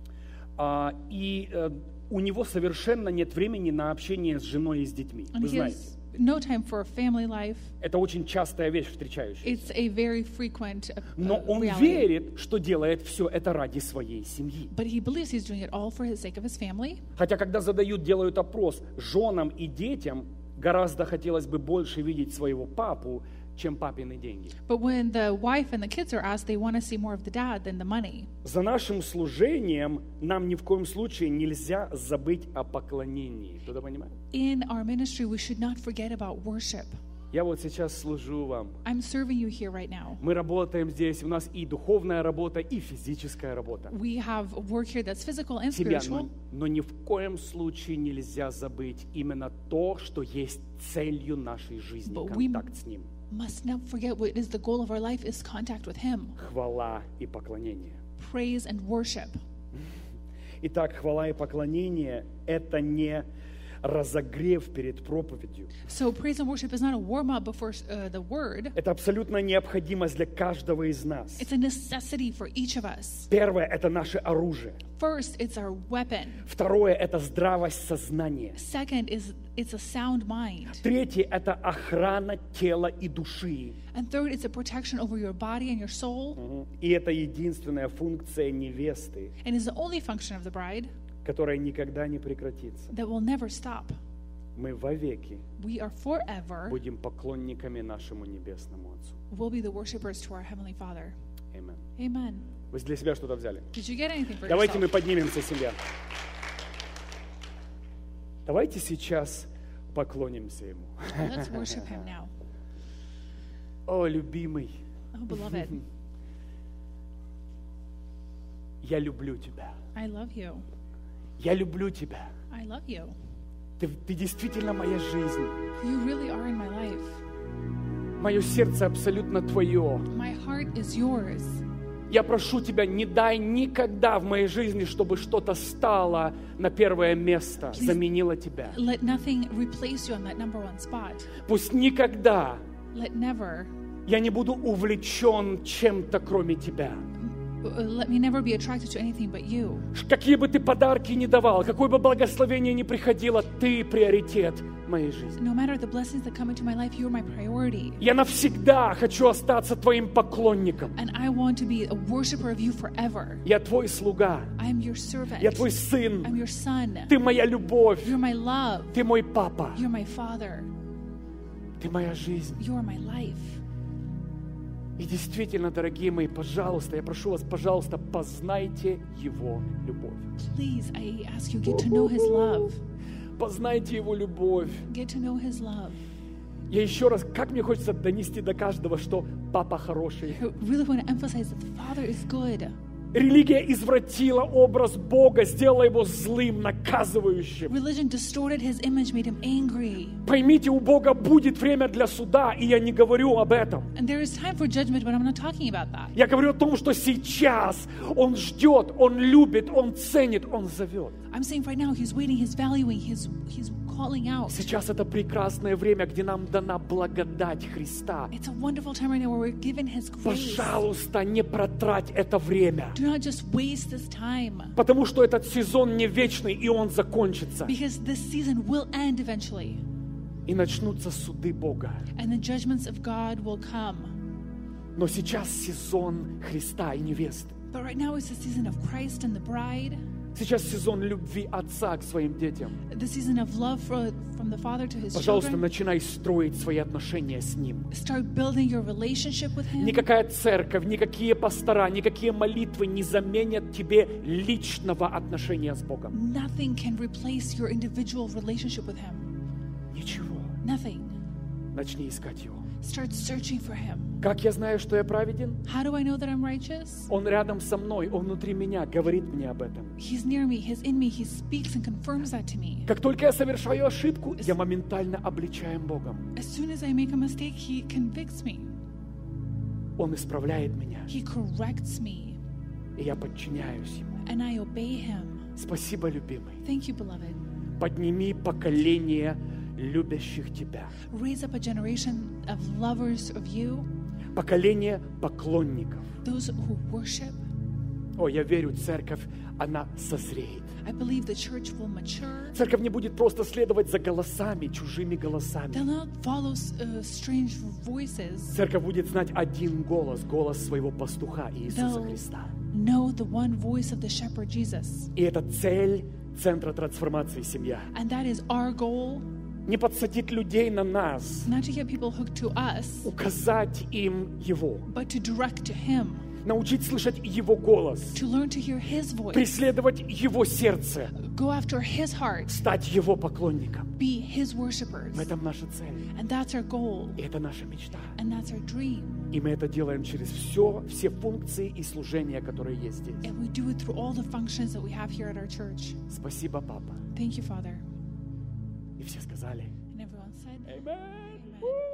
Speaker 1: А, и э, у него совершенно нет времени на общение с женой и с детьми.
Speaker 2: and
Speaker 1: Вы
Speaker 2: he
Speaker 1: знаете,
Speaker 2: has no time for a family life.
Speaker 1: это очень частая вещь встречающаяся.
Speaker 2: It's a very frequent uh,
Speaker 1: Но он
Speaker 2: reality.
Speaker 1: верит, что делает все это ради своей семьи.
Speaker 2: But he believes he's doing it all for his sake of his family.
Speaker 1: Хотя, когда задают, делают опрос женам и детям, гораздо хотелось бы больше видеть своего папу, чем папины деньги.
Speaker 2: But when the wife and the kids are asked, they want to see more of the dad than the money.
Speaker 1: За нашим служением нам ни в коем случае нельзя забыть о поклонении. Кто-то понимает?
Speaker 2: In our ministry, we should not forget about worship.
Speaker 1: Я вот сейчас служу вам.
Speaker 2: I'm serving you here right now.
Speaker 1: Мы работаем здесь, у нас и духовная работа, и физическая работа.
Speaker 2: We have work here that's physical and
Speaker 1: Семья,
Speaker 2: spiritual.
Speaker 1: но, но ни в коем случае нельзя забыть именно то, что есть целью нашей жизни,
Speaker 2: But we-
Speaker 1: контакт с Ним.
Speaker 2: Must not forget what is the goal of our life is contact with Him.
Speaker 1: Хвала и поклонение.
Speaker 2: Praise and worship.
Speaker 1: Итак, хвала и поклонение – это не разогрев перед проповедью.
Speaker 2: So praise and worship is not a warm-up before uh, the word.
Speaker 1: Это абсолютная необходимость для каждого из нас.
Speaker 2: It's a necessity for each of us.
Speaker 1: Первое – это наше оружие.
Speaker 2: First, it's our weapon.
Speaker 1: Второе – это здравость сознания.
Speaker 2: Second is it's a sound mind.
Speaker 1: Третье – это охрана тела и души.
Speaker 2: And third, it's a protection over your body and your soul.
Speaker 1: Мгм. И это единственная функция невесты,
Speaker 2: And is the only function of the bride
Speaker 1: которая никогда не прекратится.
Speaker 2: that will never stop.
Speaker 1: Мы вовеки
Speaker 2: We are forever
Speaker 1: будем поклонниками нашему Небесному Отцу.
Speaker 2: will be the worshipers to our Heavenly Father.
Speaker 1: Amen.
Speaker 2: Amen.
Speaker 1: Вы для себя что-то взяли?
Speaker 2: Did you get anything for
Speaker 1: Давайте мы
Speaker 2: yourself?
Speaker 1: поднимемся, семья. Давайте сейчас поклонимся Ему.
Speaker 2: Let's worship Him now.
Speaker 1: О, любимый,
Speaker 2: Oh, beloved,
Speaker 1: я люблю Тебя.
Speaker 2: I love you.
Speaker 1: Я люблю Тебя.
Speaker 2: I love you.
Speaker 1: Ты, ты действительно моя жизнь.
Speaker 2: You really are in my life.
Speaker 1: Мое сердце абсолютно Твое.
Speaker 2: My heart is yours.
Speaker 1: Я прошу Тебя, не дай никогда в моей жизни, чтобы что-то стало на первое место,
Speaker 2: Please.
Speaker 1: заменило Тебя.
Speaker 2: Let nothing replace you on that number one spot.
Speaker 1: Пусть никогда
Speaker 2: Let never,
Speaker 1: я не буду увлечен чем-то, кроме Тебя.
Speaker 2: uh, let me never be attracted to anything but you.
Speaker 1: Какие бы ты подарки ни давал, какое бы благословение ни приходило, Ты приоритет моей жизни.
Speaker 2: No matter the blessings that come into my life, you're my priority.
Speaker 1: Я навсегда хочу остаться Твоим поклонником.
Speaker 2: And I want to be a worshiper of you forever.
Speaker 1: Я Твой слуга,
Speaker 2: I am your servant.
Speaker 1: я Твой
Speaker 2: I'm
Speaker 1: сын,
Speaker 2: your son.
Speaker 1: Ты моя любовь,
Speaker 2: You're my love.
Speaker 1: Ты мой папа,
Speaker 2: You're my father.
Speaker 1: Ты моя жизнь.
Speaker 2: You're my life.
Speaker 1: И действительно, дорогие мои, пожалуйста, я прошу вас, пожалуйста, познайте Его любовь.
Speaker 2: Please, I ask you, get to know His love.
Speaker 1: Познайте Его любовь.
Speaker 2: Get to know His love.
Speaker 1: Я еще раз, как мне хочется донести до каждого, что папа хороший.
Speaker 2: I really want to emphasize that the Father is good.
Speaker 1: Религия извратила образ Бога, сделала Его злым, наказывающим.
Speaker 2: Religion distorted His image, made Him angry.
Speaker 1: Поймите, у Бога будет время для суда, и я не говорю об этом.
Speaker 2: And there is time for judgment, but I'm not talking about that.
Speaker 1: Я говорю о том, что сейчас Он ждет, Он любит, Он ценит, Он зовет.
Speaker 2: I'm saying right now, He's waiting, He's valuing, He's, he's calling out.
Speaker 1: Сейчас это прекрасное время, где нам дана благодать Христа.
Speaker 2: It's a wonderful time right now where we're given His grace.
Speaker 1: Пожалуйста, не протрать это время.
Speaker 2: Do not just waste this time,
Speaker 1: Потому что этот сезон не вечный, и он закончится.
Speaker 2: because this season will end eventually,
Speaker 1: И начнутся суды Бога.
Speaker 2: and the judgments of God will come.
Speaker 1: Но сейчас сезон Христа и невесты.
Speaker 2: But right now is the season of Christ and the bride,
Speaker 1: Сейчас сезон любви отца к своим детям.
Speaker 2: the season of love for, from the Father to His
Speaker 1: Пожалуйста,
Speaker 2: children.
Speaker 1: начинай строить свои отношения с Ним.
Speaker 2: Start building your relationship with Him.
Speaker 1: Никакая церковь, никакие пастора, никакие молитвы не заменят тебе личного отношения с Богом.
Speaker 2: Nothing can replace your individual relationship with Him.
Speaker 1: Ничего.
Speaker 2: Nothing.
Speaker 1: Начни искать Его.
Speaker 2: Start searching for Him.
Speaker 1: Как я знаю, что я праведен?
Speaker 2: How do I know that I'm righteous?
Speaker 1: Он рядом со мной, Он внутри меня, говорит мне об этом.
Speaker 2: He's near me, He's in me, He speaks and confirms that to me.
Speaker 1: Как только я совершаю ошибку, я моментально обличаем Богом.
Speaker 2: As soon as I make a mistake, He convicts me.
Speaker 1: Он исправляет меня,
Speaker 2: He corrects me,
Speaker 1: и я подчиняюсь Ему.
Speaker 2: and I obey Him.
Speaker 1: Спасибо, любимый.
Speaker 2: Thank you, beloved.
Speaker 1: Подними поколение любящих Тебя.
Speaker 2: Raise up a generation of lovers of you,
Speaker 1: Поколение поклонников.
Speaker 2: those who worship.
Speaker 1: О, я верю, церковь, она созреет.
Speaker 2: I believe the church will mature.
Speaker 1: Церковь не будет просто следовать за голосами, чужими голосами.
Speaker 2: They'll not follow uh, strange voices.
Speaker 1: Церковь будет знать один голос, голос своего пастуха Иисуса
Speaker 2: They'll
Speaker 1: Христа.
Speaker 2: know the one voice of the shepherd Jesus.
Speaker 1: И это цель Центра трансформации семья.
Speaker 2: And that is our goal,
Speaker 1: Не подсадить людей на нас,
Speaker 2: not to get people hooked to us,
Speaker 1: указать им Его.
Speaker 2: but to direct to Him.
Speaker 1: научить слышать Его голос,
Speaker 2: to learn to hear His voice,
Speaker 1: преследовать Его сердце,
Speaker 2: go after His heart,
Speaker 1: стать Его поклонником.
Speaker 2: be His worshipers.
Speaker 1: В этом наша цель.
Speaker 2: And that's our goal,
Speaker 1: И это наша мечта.
Speaker 2: and that's our dream.
Speaker 1: И мы это делаем через все, все функции и служения, которые есть здесь.
Speaker 2: And we do it through all the functions that we have here at our church.
Speaker 1: Спасибо, папа.
Speaker 2: Thank you, Father.
Speaker 1: И все сказали.
Speaker 2: And everyone said,
Speaker 1: Amen.
Speaker 2: Amen.